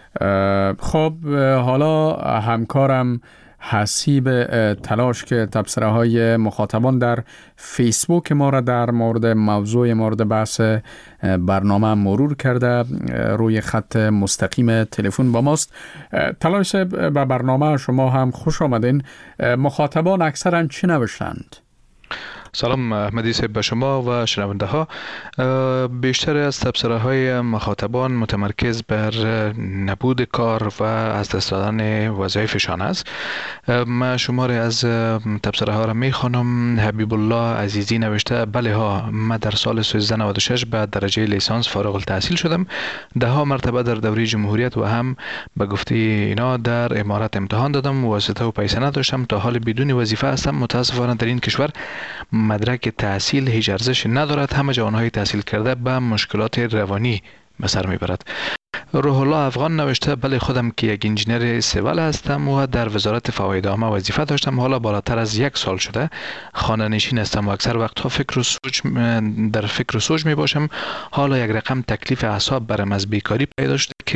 خب حالا همکارم حسیب تلاش که تبصره های مخاطبان در فیسبوک ما را در مورد موضوع مورد بحث برنامه مرور کرده، روی خط مستقیم تلفن با ماست. تلاش به برنامه شما هم خوش آمدین. مخاطبان اکثرا چی نوشتند؟ سلام احمدی صاحب به شما و شنونده ها. بیشتر از تبصره های مخاطبان متمرکز بر نبود کار و از دست دادن وظایفشان است. من شماری از تبصره ها را می خوانم. حبیب الله عزیزی نوشته بله ها، من در سال سیزده نود و شش به درجه لیسانس فارغ التحصیل شدم. ده ها مرتبه در دوره جمهوریت و هم به گفته اینا در امارات امتحان دادم. واسطه و پیسه نداشتم، تا حال بدون وظیفه هستم. متاسفانه در این کشور مدرک تحصیل هیچ ارزش ندارد. همه جوانهای تحصیل کرده به مشکلات روانی به سر میبرد. روح الله افغان نوشته بله خودم که یک انجینر سیول هستم و در وزارت فواید عامه وظیفه داشتم. حالا بالاتر از یک سال شده خانه نشین هستم و اکثر وقتها فکر و سوچ در فکر و سوچ می باشم. حالا یک رقم تکلیف اعصاب برم از بیکاری پیدا شده که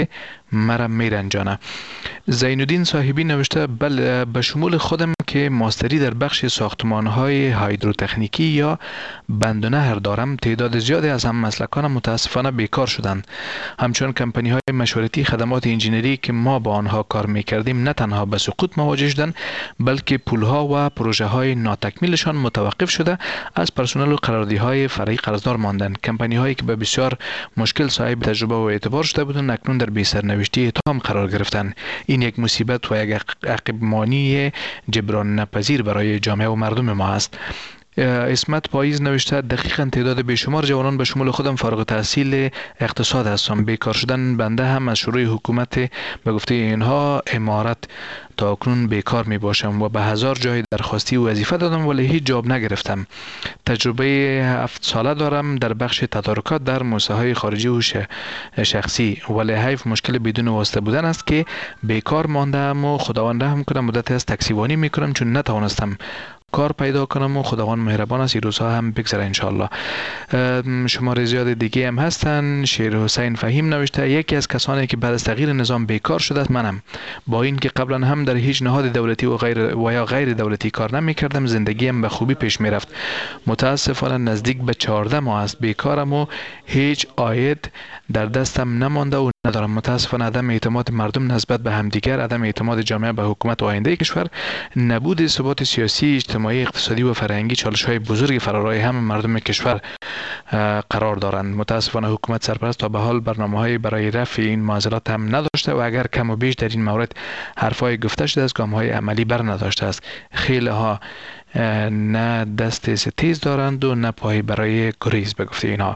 مرا میرنجانه. زینالدین صاحبی نوشته بله به شمول خودم که ماستری در بخش ساختمان‌های هایدروتکنیکی یا بند و نهر دارم، تعداد زیادی از هم مسلکان متاسفانه بیکار شدند. همچون کمپانی‌های مشورتی خدمات انجینری که ما با آنها کار می‌کردیم نه تنها به سقوط مواجه شدند، بلکه پول‌ها و پروژه‌های ناتکمیلشان متوقف شده، از پرسنل و قراردادهای فرعی قرضدار ماندند. کمپانی‌هایی که به بسیار مشکل صاحب تجربه و اعتبار شده بودند اکنون در بی سرنوشتی اتهام قرار گرفتند. این یک مصیبت و یک عقب‌مانی جبران ناپذیر برای جامعه و مردم ما است. اسمت پاییز نوشته دقیقاً تعداد بیشمار جوانان به شمول خودم فارغ التحصیل اقتصاد هستم. بیکار شدن بنده هم از شروع حکومت به گفته اینها امارت تا اکنون بیکار می باشم و به هزار جای درخواستی و وظیفه دادم ولی هیچ جواب نگرفتم. تجربه هفت ساله دارم در بخش تدارکات در موسسه‌های خارجی و شخصی، ولی حیف مشکل بدون واسطه بودن است که بیکار ماندم و خداوند رحم کنه. مدت از تکسیبانی میکنم چون نتوانستم کار پیدا کنم و خداوند مهربان است، این روزها هم بگذره انشالله. شماره زیاد دیگه هم هستن. شیر حسین فهیم نوشته یکی از کسانی که بعد از تغییر نظام بیکار شده است منم. با این که قبلا هم در هیچ نهاد دولتی و غیر و یا غیر دولتی کار نمی کردم، زندگیم به خوبی پیش می رفت. متاسفانه نزدیک به چهارده ماه است بیکارم و هیچ عاید در دستم نمانده و ندارم. متاسفانه عدم اعتماد مردم نسبت به همدیگر، عدم اعتماد جامعه به حکومت و آینده کشور، نبود ثبات سیاسی، اجتماعی، اقتصادی و فرهنگی چالش‌های بزرگ فرارای همه مردم کشور قرار دارند. متاسفانه حکومت سرپرست تا به حال برنامه‌های برای رفع این معضلات هم نداشته و اگر کم و بیش در این مورد حرفای گفته شده است، گام‌های عملی بر نداشته است. خیلی ها نه دست تیز دارند و نه پای برای گریز به گفته اینها.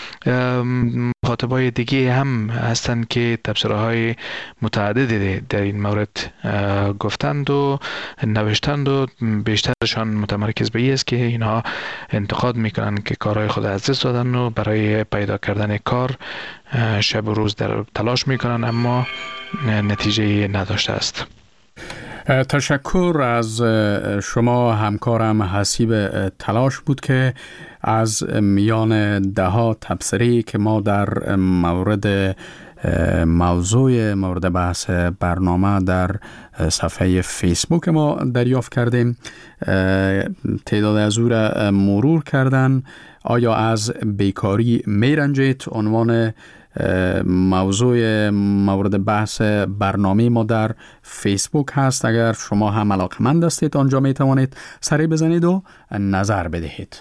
مخاطبای دیگه هم هستند که تبصره های متعددی در این مورد گفتند و نوشتند و بیشترشان متمرکز به این است که اینها انتقاد میکنند که کارهای خود از دست دادن و برای پیدا کردن کار شب و روز در تلاش میکنند اما نتیجه نداشته است. تشکر از شما همکارم حسیب تلاش بود که از میان ده ها تبصره که ما در مورد موضوع مورد بحث برنامه در صفحه فیسبوک ما دریافت کردیم تعداد از او را مرور کردن. آیا از بیکاری میرنجید؟ عنوان موضوع مورد بحث برنامه ما در فیسبوک هست. اگر شما هم علاقمند هستید آنجا می توانید سری بزنید و نظر بدهید.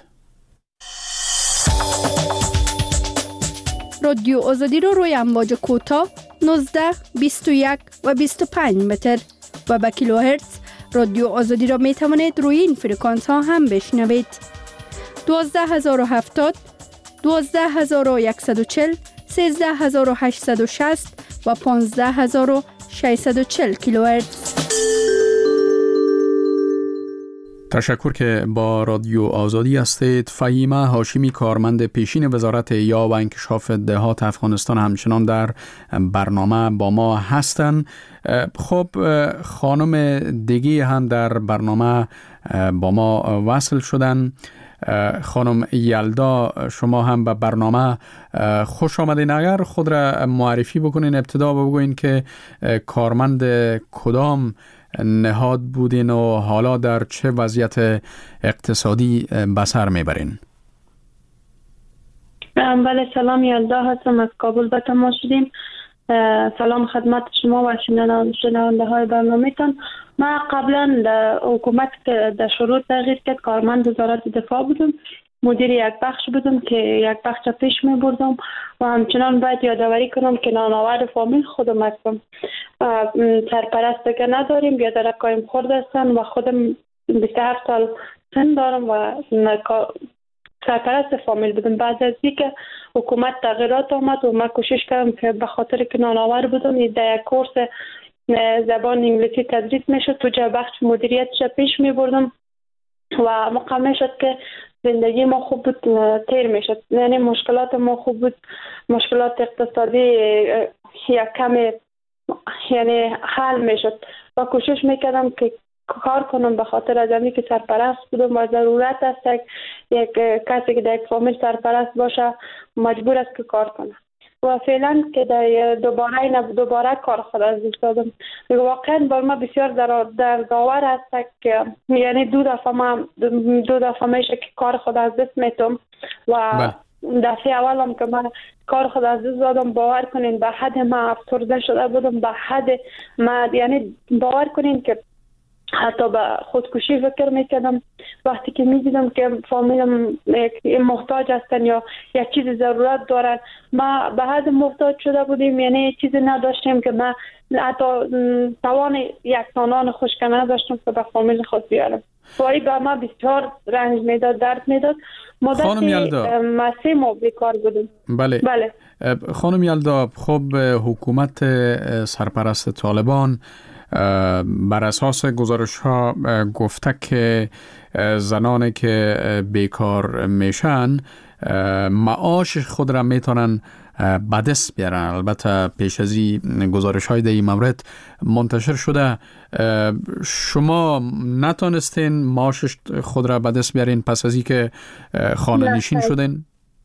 رادیو آزادی رو روی امواج کوتاه نوزده، بیست و یک و بیست و پنج متر و به کیلوهرتز رادیو آزادی را می توانید روی این فرکانس ها هم بشنوید. دوازده هزار و هفتاد، دوازده هزار و صد و چهل، سیزده هزار و هشتصد و شصت و پانزده هزار و ششصد و چهل کیلوهرتز. تشکر که با رادیو آزادی هستید. فهیمه هاشمی کارمند پیشین وزارت احیا و انکشاف دهات افغانستان همچنان در برنامه با ما هستند. خب خانم دیگی هم در برنامه با ما وصل شدن. خانم یلدا شما هم به برنامه خوش آمدین. اگر خود را معرفی بکنین، ابتدا بگوین که کارمند کدام نهاد بودین و حالا در چه وضعیت اقتصادی به سر میبرین؟ بله، سلام، یلدا هستم، از کابل به تماس شدیم. سلام خدمت شما و شنونده های برنامه‌تان. ما قبلا در حکومت که در شروع تغییر کرد کارمند وزارت دفاع بودم، مدیر یک بخش بودم که یک بخش پیش می بردم و همچنان باید یادآوری کنم که نانآور فامیل خودم هستم. سرپرست که نداریم، بیادرکایم خورد هستن و خودم بیست و هفت سال سن دارم و سرپرست فامیل بودم. بعد از اینکه حکومت تغییرات آمد و من کوشش کردم که به خاطر که نانآور بودم در یک کورس زبان انگلیسی تدریس میشد، تو جا بخش مدیریتش پیش می بردم و مقام شد که زندگی ما خوب بود، تیر می شد. یعنی مشکلات ما خوب بود، مشکلات اقتصادی یک کم یعنی حل می شد و کوشش می کردم که کار کنم به خاطر از اینکه که سرپرست بودم و ضرورت است یک کسی که در یک فامیل سرپرست باشه مجبور است که کار کنه. و فعلا که در دوباره این دوباره کار خود از دست دادم. واقعا بر ما بسیار در دردآور است که یعنی دو دفعه ما دو دفعه میشه که کار خود از دست میتم و بله. دفعه اول هم که من کار خود از دست دادم، باور کنین به حد ما افسرده شده بودم، به حد ما یعنی باور کنین که حتی به خودکشی فکر میکردم وقتی که میدیدم که فامیلم محتاج هستن یا یک چیز ضرورت دارن. ما به حد محتاج شده بودیم، یعنی چیزی نداشتیم که ما حتی توان یک نان خشک نداشتم که به فامیل خود بیارم. ولی به ما بسیار رنج میداد، درد میداد. خانم یلدا ما سه ماه بیکار بودیم. بله. بله. خانم یلدا، خب حکومت سرپرست طالبان بر اساس گزارش ها گفته که زنانی که بیکار میشن معاش خود را میتونن به دست بیارن. البته پیش از این گزارش های در این مورد منتشر شده. شما نتونستین معاش خود را به دست بیارین پس از این که خانه نشین شدین؟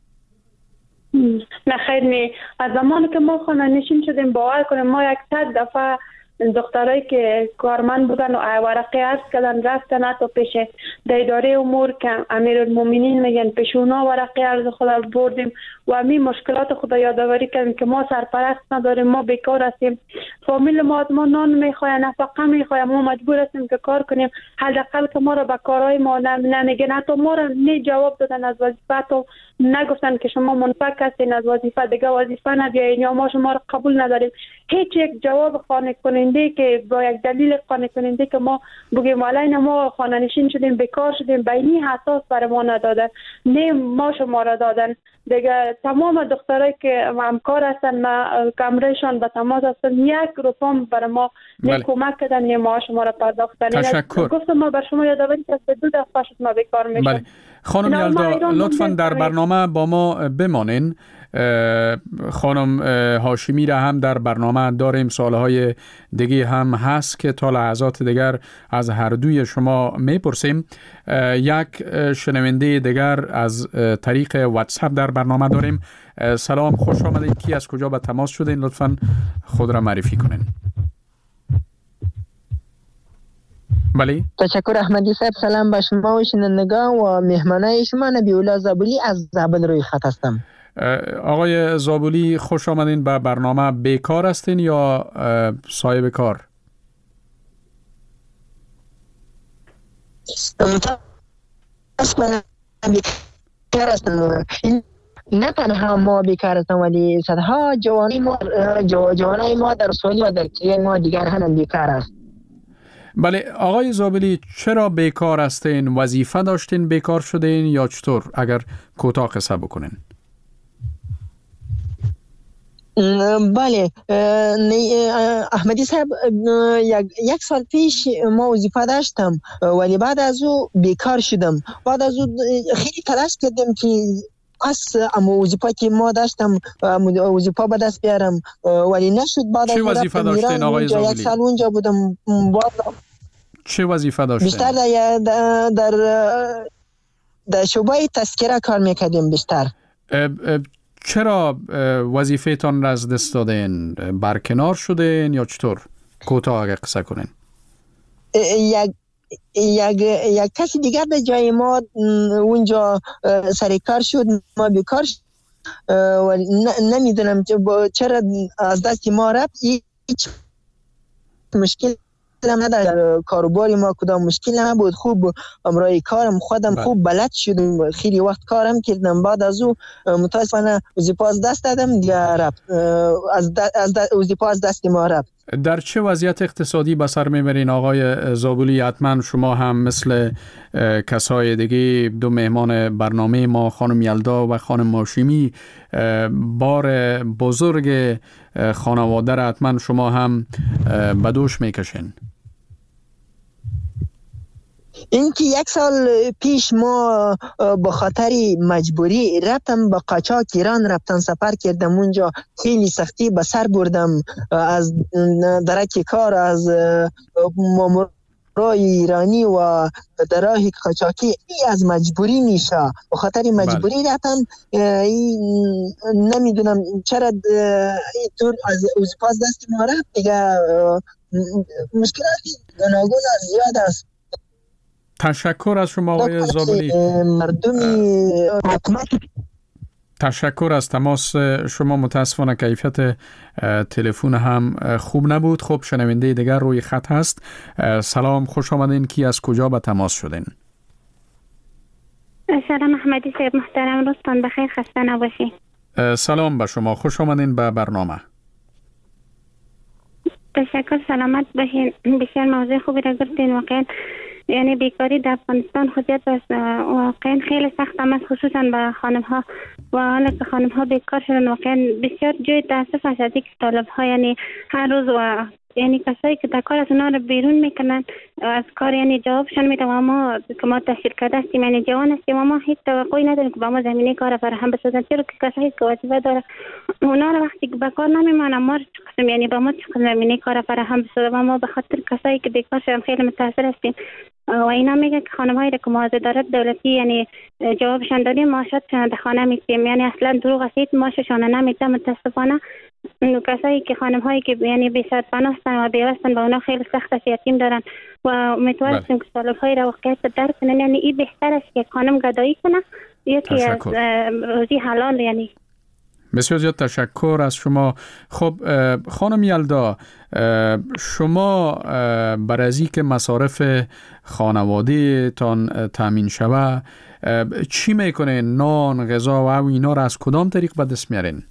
نه خیر، نه. از زمانی که ما خانه نشین شدیم باور کنیم ما یک صد دفعه دخترایی که کارمند بودن و ورقه عرض کردن رفتن حتی پیش اداره امور که امیرالمومنین میگن پیش اونا ورقه عرض خود بردیم و همین مشکلات خود یادآوری کردیم که ما سرپرست نداریم، ما بیکار هستیم، فامیل ما از ما نان میخواه، نفقه میخواه، ما مجبور هستیم که کار کنیم. حداقل که ما را به کارهای ما نمیگن، حتی ما را نه جواب دادن از وظیفه، تو نگفتن که شما منفک هستین از وظیفه، دیگه وظیفه نبیاین یا ما شما را قبول نداریم. هیچ یک جواب قانع کننده که با یک دلیل قانع کننده که ما بگیم والله ما خانه نشین شدیم بیکار شدیم به این اساس برای ما ندادن، نه ما شما را دادن. دیگه تمام دخترایی که همکار هستن ما کمرهشان به تماس هستن، یک روپا برای ما نه کمک کردن نه ما شما را پرداختن. تشکر. گفتم ما بر شما یادآوری که دو دفعه شد ما بیکار میشیم. بله. خانم یلدا لطفاً در برنامه با ما بمانین. خانم هاشمی را هم در برنامه داریم، سوالهای دیگه هم هست که تا لحظات دیگر از هر دوی شما میپرسیم. یک شنونده دیگر از طریق واتساپ در برنامه داریم. سلام، خوش آمدید. کی از کجا به تماس شدین؟ لطفاً خود را معرفی کنین. بله. تشکر احمدی صاحب. سلام به شما و شنوندگان و مهمانای شما. نبی‌الله زابلی از زابل روی خط هستم. آقای زابلی خوش آمدین به برنامه. بیکار هستین یا صاحب کار؟ بیکار هستم. نه تنها ما بیکار هستم ولی صدها جوانی ما جوانای ما در سوئد و در کیه ما دیگر هم بیکار است. بله آقای زابلی، چرا بیکار هستین؟ وظیفه داشتین بیکار شدین یا چطور؟ اگر کوتاه قصه بکنین. بله احمدی صاحب، یک سال پیش ما وظیفه داشتم ولی بعد از او بیکار شدم. بعد از او خیلی تلاش کردم که از اما وظیفه که ما داشتم وظیفه به دست بیارم ولی نشد. بعد از چه وظیفه داشتین آقای زابلی؟ یک سال اونجا بودم. چه وظیفه داشتین؟ بیشتر در در در شعبه تذکره کار میکردیم بیشتر. چرا وظیفه تان را از دست دادین؟ برکنار شدین یا چطور؟ کوتاه اگه قصه کنین. یک یک یک کسی دیگر در جای ما اونجا سر کار شد، ما بیکار شد و نمیدونم چرا از دست ما رفت. هیچ مشکل نداره، کاروباری ما کدام مشکل نبود، خوب امرای کارم خودم خوب بلد شدم، خیلی وقت کارم کردم. بعد از او متاسفانه وظیفه از دست دادم دیگه رفت، از از وظیفه از دست ما رفت. در چه وضعیت اقتصادی به سر میبرین آقای زابلی؟ حتما شما هم مثل کسای دیگه دو مهمان برنامه ما خانم یلدا و خانم هاشمی بار بزرگ خانواده را حتما شما هم به دوش میکشین. اینکه یک سال پیش ما به خاطر مجبوری رفتم به قاچاق ایران رفتم، سفر کردم اونجا، خیلی سختی به سر بردم، از درک کار، از راه ایرانی و در راه قاچاقی ای از مجبوری میشه و خاطر مجبوری رفتن. نمیدونم چرا اینطور از اوزپاس دست ما رفت دیگه. مشکلاتی گوناگون زیاد است. تشکر از شما آقای زابلی. مردمی حکومت تشکر از تماس شما. متاسفانه کیفیت تلفن هم خوب نبود. خب شنونده دیگر روی خط هست. سلام، خوش آمدین. کی از کجا به تماس شدین؟ سلام احمدی صاحب محترم، روزتان بخیر، خسته نباشین. سلام به شما، خوش آمدین به برنامه. تشکر، سلامت باشین. بسیار موضوع خوبی را گرفتین. واقعا یعنی بیکاری در افغانستان خودیت است، واقعا خیلی سخت است، خصوصا به خانم ها. و حالا که خانم ها بیکار شدن واقعا بسیار جای تاسف است از اینکه طالب ها یعنی هر روز و یعنی کسایی که در کار از اونا رو بیرون میکنن از کار یعنی جوابشان میده. و ما که ما تحصیل کرده هستیم یعنی جوان هستیم و ما هیچ توقعی نداریم که با ما زمینه کار فراهم بسازن، چرا که کسایی که وظیفه داره اونا رو وقتی که به کار نمیمانن ما چه قسم یعنی با ما چه زمینه کار فراهم بسازن. و ما به خاطر کسایی که بیکار شدن خیلی متاثر هستیم. و اینا میگه که خانم‌هایی که معاوضه دارد دولتی یعنی جوابشان دادیم معاشات در خانه میگیم، یعنی اصلا دروغ است، معاششان نمیده. متاسفانه کسایی که خانم‌هایی که یعنی بی سرپناه هستن و بیوه‌استن با اونا خیلی سخت است، یتیم دارن و امیدوار هستیم که طالب‌های را واقعیت درک کنن. یعنی این بهتر است که خانم گدایی کنه یکی از روزی حلال. یعنی بسیار زیاد تشکر از شما. خب خانم یلدا، شما برای از اینکه مصارف خانواده تان تامین شوه چی میکنین؟ نان، غذا و اینا را از کدام طریق به دست میارین؟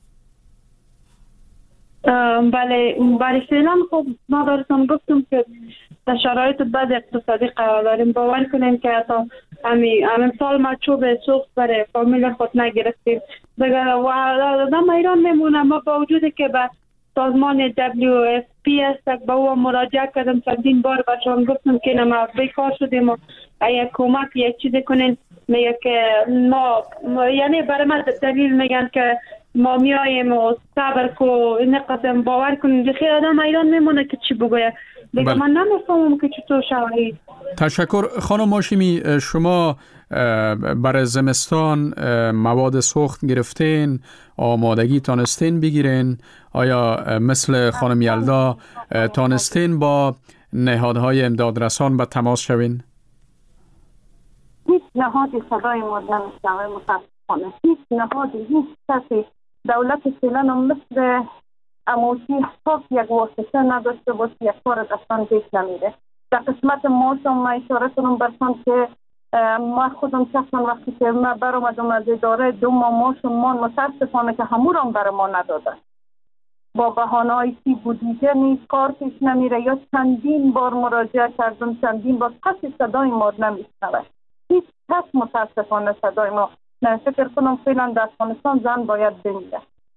بله، برای فعلا خب ما براتون گفتم که در شرایط بد اقتصادی قرار داریم. باور کنیم که حتی همین همین سال ما چوب سوخت برای فامیل خود نگرفتیم دیگر و آدم ایران میمونه. ما با وجودی که به سازمان دبلیو اف پی است با او مراجعه کردم چندین بار بچه‌ام گفتم که ما بیکار شدیم و یک کمک یک چیزی کنین. میگه که ما یعنی برای ما دلیل میگن که ما میاییم و صبر کو این قسم باور کنید خیلی آدم ایران میمونه که چی بگوید دیگه. من نمیفهمم که چطور شوید. تشکر. خانم هاشمی، شما برای زمستان مواد سوخت گرفتین، آمادگی تانستین بگیرین؟ آیا مثل خانم یلدا تانستین با نهادهای امدادرسان به تماس شوین؟ هیچ نهادی صدای ما نمیشنوه متاسفانه. هیچ نهادی، هیچ کسی دولت فعلا مثل اموشی حساب یک واسطه نداشته باشه یک کار دستان پیش نمیره. در قسمت ما ما اشاره کنم برسان که ما خودم شخصا وقتی که ما برآمدم از اداره دو ماه ماشون متاسفانه که همون برای ما ندادن با بهانه‌ای که بودیجه نیست، کار پیش نمیره یا چندین بار مراجعه کردم چندین بار کسی صدای ما نمیشنوه. هیچ کس متاسفانه صدای ما نه. فکر کنم فعلا در افغانستان زن باید بمیره.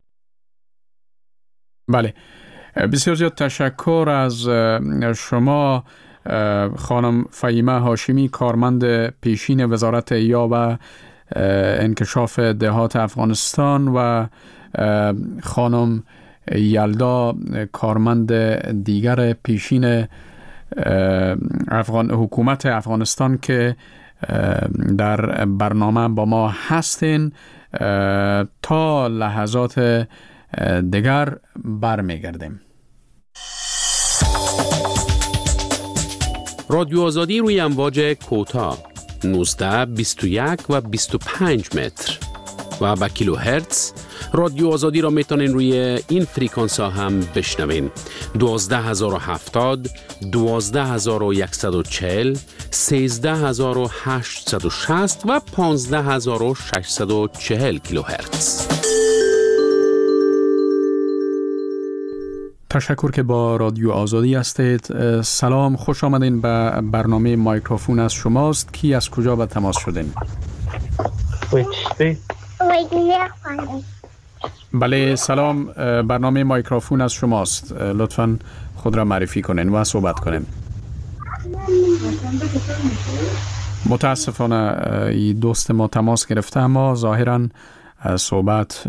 بله، بسیار زیاد تشکر از شما خانم فهیمه هاشمی، کارمند پیشین وزارت احیا و انکشاف دهات افغانستان و خانم یلدا، کارمند دیگر پیشین افغان حکومت افغانستان که در برنامه با ما هستین. تا لحظات دیگر برمیگردیم. رادیو آزادی روی امواج کوتاه نوزده، بیست و یک و بیست و پنج متر و با کیلو هرتز. رادیو آزادی را میتونین روی این فریکانس ها هم بشنوین: دوازده هزار و هفتاد، دوازده هزار و صد و چهل، سیزده هزار و هشتصد و شصت و پانزده هزار و ششصد و چهل کیلو هرتز. تشکر که با رادیو آزادی هستید. سلام، خوش آمدین به برنامه مایکروفون از شماست. کی از کجا به تماس شدین؟ بله سلام، برنامه مایکروفون از شماست. لطفاً خود را معرفی کنین و صحبت کنین. متاسفانه این دوست ما تماس گرفته اما ظاهراً صحبت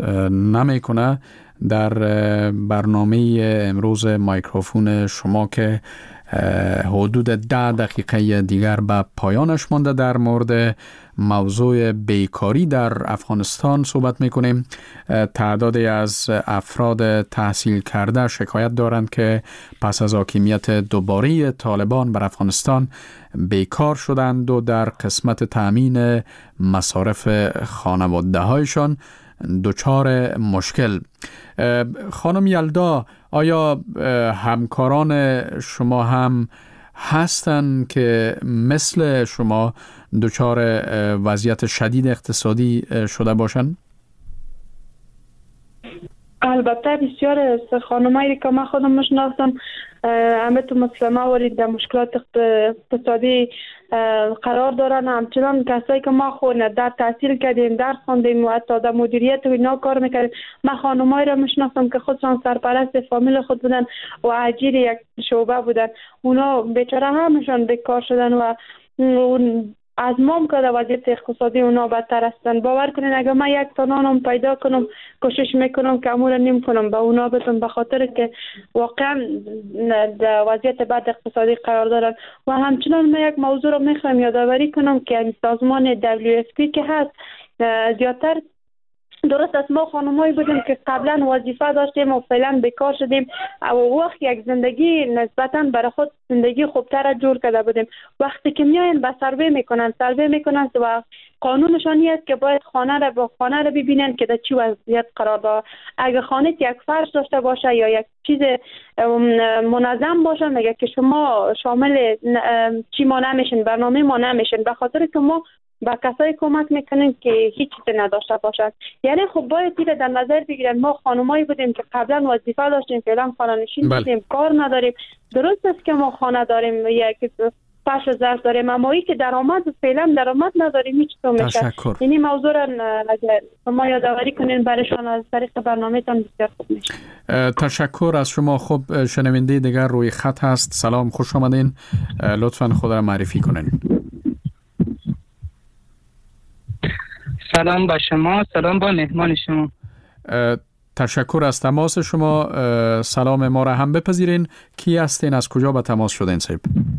نمیکنه. در برنامه امروز مایکروفون شما که حدود ده دقیقه دیگر به پایانش مانده. در مورد موضوع بیکاری در افغانستان صحبت میکنیم. تعدادی از افراد تحصیل کرده شکایت دارند که پس از حاکمیت دوباره طالبان بر افغانستان بیکار شدند و در قسمت تأمین مصارف خانواده هایشان دچار مشکل. خانم یلدا، آیا همکاران شما هم هستند که مثل شما دچار وضعیت شدید اقتصادی شده باشند؟ البته بسیار از خانمایی که من خودم میشناسم همه تو مسلمه ورید در مشکلات اقتصادی قرار دارن. همچنان کسایی که ما خود در تحصیل کردیم، درس خواندیم و حتی در مدیریت و اینا کار میکردیم، من خانمایی را میشناسم که خودشان سرپرست فامیل خود بودن و اجیر یک شعبه بودن. اونا بیچاره همشان بیکار شدن و از مام که وضعیت اقتصادی اونا بدتر هستن. باور کنین اگر من یک تا نانم پیدا کنم کوشش میکنم که امور نیم کنم به اونا بدم، به خاطر که واقعا در وضعیت بد اقتصادی قرار دارن. و همچنان من یک موضوع رو میخوام یادآوری کنم که سازمان دبلیو اف پی که هست زیادتر درست است ما خانمایی بودیم که قبلا وظیفه داشتیم و فعلا بیکار شدیم و وقت یک زندگی نسبتا برای خود زندگی خوبتر جور کرده بودیم. وقتی که میاین به سروی میکنن سروی میکنن و قانونشانی است که باید خانه را با خانه را ببینن که در چی وضعیت قرار داره. اگر خانه یک فرش داشته باشه یا یک چیز منظم باشه میگه که شما شامل چی ما نمیشین، برنامه ما نمیشین، به خاطر که ما با کسایی کمک میکنیم که هیچ چیزی نداشته باشد. یعنی خب باید این در نظر بگیرن ما خانمایی بودیم که قبلا وظیفه داشتیم، فعلا خانه نشین بودیم، کار نداریم. درست است که ما خانه داریم، یک فرش ظرف داریم، اما ای که درآمد فعلا درآمد نداریم هیچ تو میشه. یعنی موضوع را اگر ما یادآوری کنین برایشان از طریق برنامه‌تان بسیار خوب میشه. تشکر از شما. خب شنونده دیگر روی خط هست. سلام، خوش آمدین. لطفاً خود را معرفی کنین. سلام با شما، سلام با مهمان شما. تشکر از تماس شما. سلام ما را هم بپذیرین. کی هستین؟ از کجا به تماس شدین صاحب؟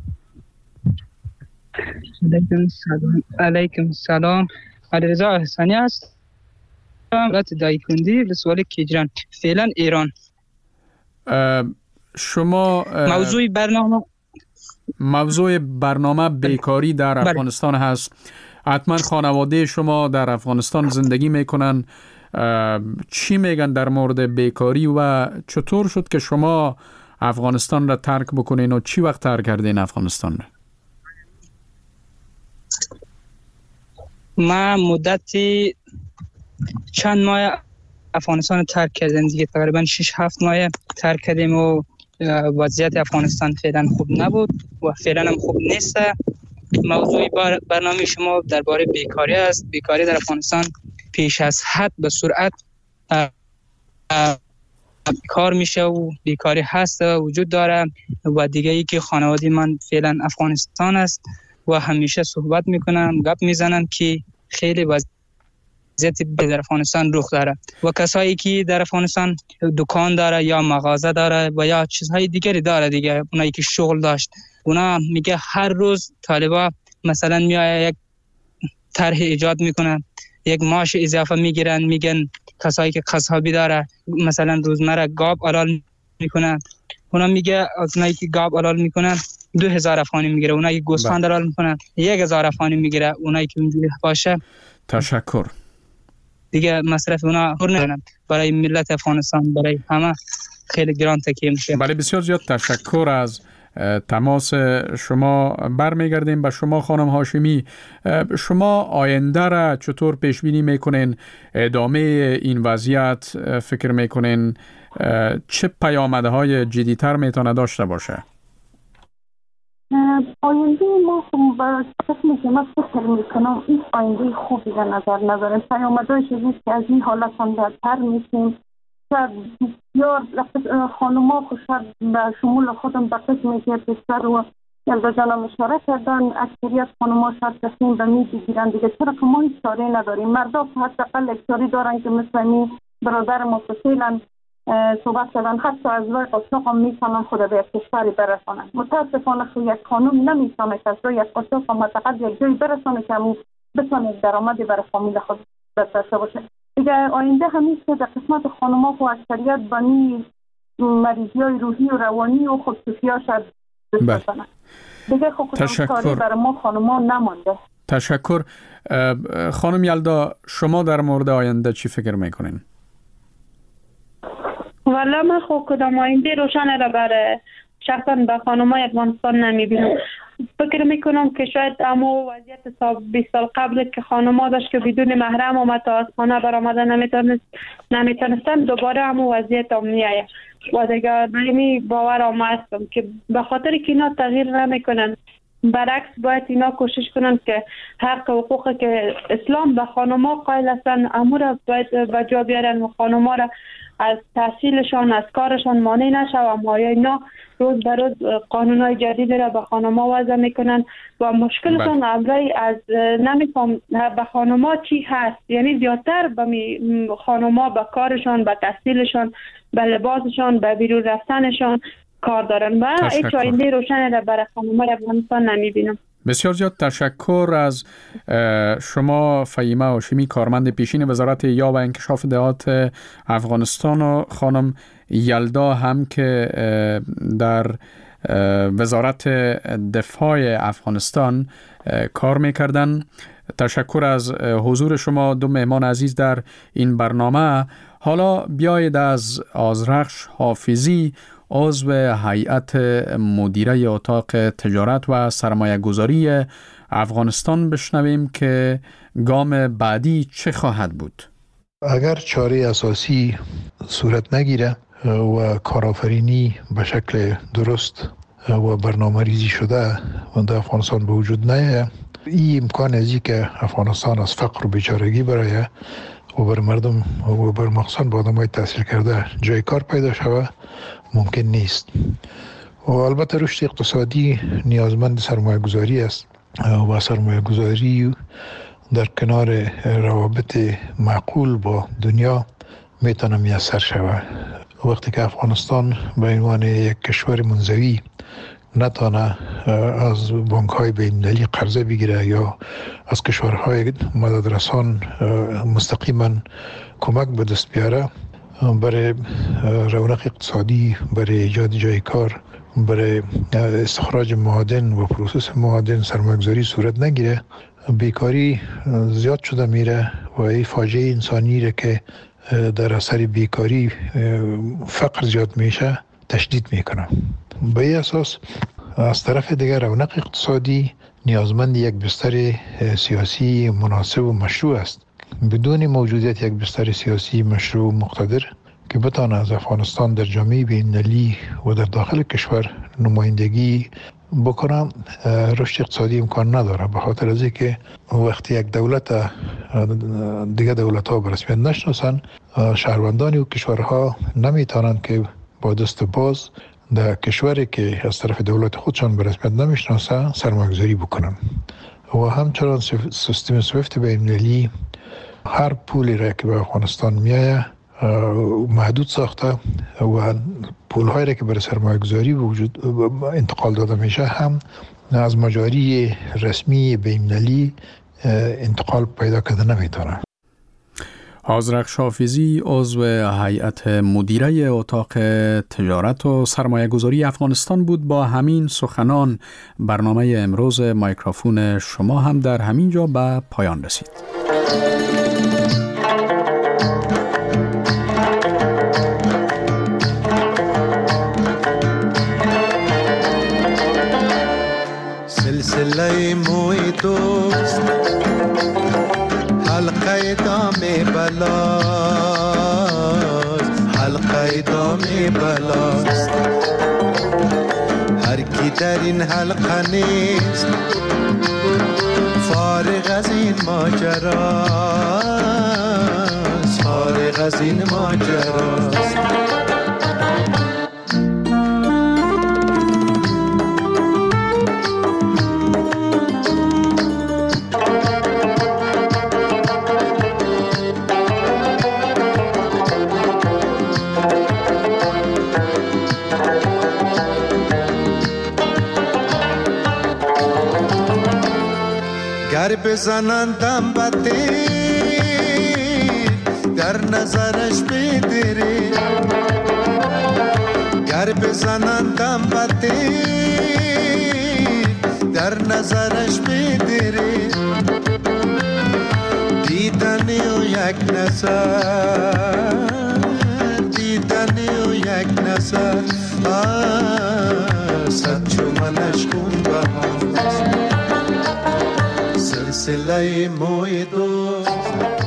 علیکم سلام. علیکم سلام. علیرضا احسانی است. ولایت دایکندی، ولسوالی کیجران، فعلا ایران. شما موضوع برنامه موضوع برنامه بیکاری در افغانستان هست. حتما خانواده شما در افغانستان زندگی میکنن. چی میگن در مورد بیکاری و چطور شد که شما افغانستان را ترک بکنین و چی وقت ترک کردین افغانستان را؟ ما مدتی چند ماه افغانستان ترک کردیم دیگه، تقریبا شش هفت ماه ترک کردیم و وضعیت افغانستان فعلا خوب نبود و فعلا هم خوب نیست. موضوع برنامه شما درباره بیکاری است. بیکاری در افغانستان پیش از حد به سرعت کار میشه و بیکاری هست و وجود داره. و دیگه ای که خانواده من فعلا افغانستان است و همیشه صحبت میکنن، گپ میزنن که خیلی وضعیت در افغانستان رخ داره و کسایی که در افغانستان دکان داره یا مغازه داره و یا چیزهای دیگری داره دیگه، اونایی که شغل داشت، اونا میگه هر روز طالبا مثلا میای یک طرح ایجاد میکنن، یک معاش اضافه میگیرن، میگن کسایی که قصابی داره مثلا روزمره گاب حلال میکنن، اونا میگه اونایی که گاب حلال میکنن دو هزار افغانی میگیره، اونایی که گوسفند حلال میکنن یک هزار افغانی میگیره، اونایی که اونجوری باشه. تشکر. دیگه مصرف اونا پر نمیدن برای ملت افغانستان، برای همه خیلی گران تکیه میشه. بله، بسیار زیاد تشکر از تماس شما. برمیگردیم به شما خانم هاشمی. شما آینده را چطور پیش بینی میکنین؟ ادامه این وضعیت فکر میکنین چه پیامدهای جدی‌تر میتونه داشته باشه؟ آینده ما با قسمی که من فکر میکنم این آینده خوبی در نظر ندارم. پیامدهای شدید که از این حالت هم بدتر میشیم. بسیار خانوما خوشحال به شمول خودم به قسمی که بسر و یلدا جانم اشاره کردن، اکثریت خانوما شاید تصمیم به میزی گیرن دیگه، چرا که ما هیچ چاره نداریم. مردا حداقل یک چاره دارن که مثل این برادر ما فسیلن صحبت کردن حتی از روی قاچاق هم میتونن خود به یک کشوری برسانن. متاسفانه که یک قانون نمیتونه که از روی یک قاچاق هم متقد یک جایی برسانه که همون بتونه درآمدی برای فامیل خود داشته باشه. دیگه آینده همیشه که در قسمت خانم‌ها و اکثریت بانی مریضی‌های روحی و روانی و خودکشی‌ها شد دست بزنن. دیگه خود کاری برای ما خانم‌ها نمانده. تشکر. خانم یلدا، شما در مورد آینده چی فکر میکنین؟ والا من خب کدام آینده روشن را برای شخصا به خانم‌های افغانستان نمیبینم. فکر میکنم که شاید امو وضعیت سال بیست سال قبل که خانم‌ها داشت که بدون محرم آمد تا از خانه برآمدن نمیتونست نمیتونستن دوباره امو وضعیت هم میآید. و دیگه برمی باور آمه هستم که به خاطر که اینا تغییر نمیکنن، برعکس باید اینا کوشش کنن که حق و حقوقی که اسلام به خانم‌ها قائل هستن امو را باید به جا بیارن و خانم‌ها را از تحصیلشان از کارشان مانع نشه و مایه اینا روز به روز قانونهای جدید را به خانم‌ها وضع میکنن و مشکلشان اولی از نمیفهم به خانم‌ها چی هست، یعنی زیادتر به خانم‌ها به کارشان، به تحصیلشان، به لباسشان، به بیرون رفتنشان کار دارن و هیچ آینده روشن را برای خانم‌های افغانستان نمیبینم. بسیار زیاد تشکر از شما فهیمه هاشمی، کارمند پیشین وزارت یا و انکشاف دهات افغانستان، و خانم یلدا هم که در وزارت دفاع افغانستان کار میکردن. تشکر از حضور شما دو مهمان عزیز در این برنامه. حالا بیایید از آذرخش حافظی، عضو هیئت مدیره اتاق تجارت و سرمایه گذاری افغانستان بشنویم که گام بعدی چه خواهد بود. اگر چاره اساسی صورت نگیره و کارآفرینی به شکل درست و برنامه ریزی شده و در افغانستان به وجود نیاید، این امکان ازی که افغانستان از فقر و بیچارگی برای و بر مردم و بر مخصوصا با آدمای تحصیل کرده جای کار پیدا شود ممکن نیست. و البته رشد اقتصادی نیازمند سرمایه گذاری است و سرمایه گذاری در کنار روابط معقول با دنیا میتونه میسر شود. وقتی که افغانستان به عنوان یک کشور منزوی نتانه از بانک های بین‌المللی قرضه بگیره یا از کشورهای مددرسان مستقیما کمک به دست بیاره، برای رونق اقتصادی، برای ایجاد جای کار، برای استخراج معادن و پروسس معادن سرمایه‌گذاری صورت نگیره، بیکاری زیاد شده میره و این فاجعه انسانی را که در اثر بیکاری فقر زیاد میشه تشدید میکنه. به این اساس از طرف دیگر رونق اقتصادی نیازمند یک بستر سیاسی مناسب و مشروع است. بدون موجودیت یک بستر سیاسی مشروع و مقتدر که بتانه از افغانستان در جامعه بین‌المللی و در داخل کشور نمایندگی بکنم، رشد اقتصادی امکان نداره، به خاطر از اینکه وقتی یک دولت دیگه دولت ها به رسمیت نشناسن، شهروندان و کشورها نمیتونن که با دست باز در کشوری که از طرف دولت خودشان به رسمیت نمیشناسن سرمایه‌گذاری بکنن. و همچنان سیستم سویفت بین‌المللی هر پولی را که به افغانستان میایه محدود ساخته و پول‌هایی را که برای سرمایه‌گذاری به وجود انتقال داده میشه هم از مجاری رسمی بین‌المللی انتقال پیدا کرده نمیتونه. آذرخش حافظی، عضو هیئت مدیره اتاق تجارت و سرمایه گذاری افغانستان بود. با همین سخنان برنامه امروز مایکروفون شما هم در همین جا به پایان رسید. سلسله موی دوست حلقه دام بلاست، حلقه دام بلاست. هر کی در این حلقه نیست فارغ از این ماجراست، فارغ از این ماجراست. بزنندم بده در نظرش بدره گر بزنندم بده در نظرش بدره دیدنی و یک نظر دیدنی و یک نظر صد چو منش خون بهاست سلسله موی دوست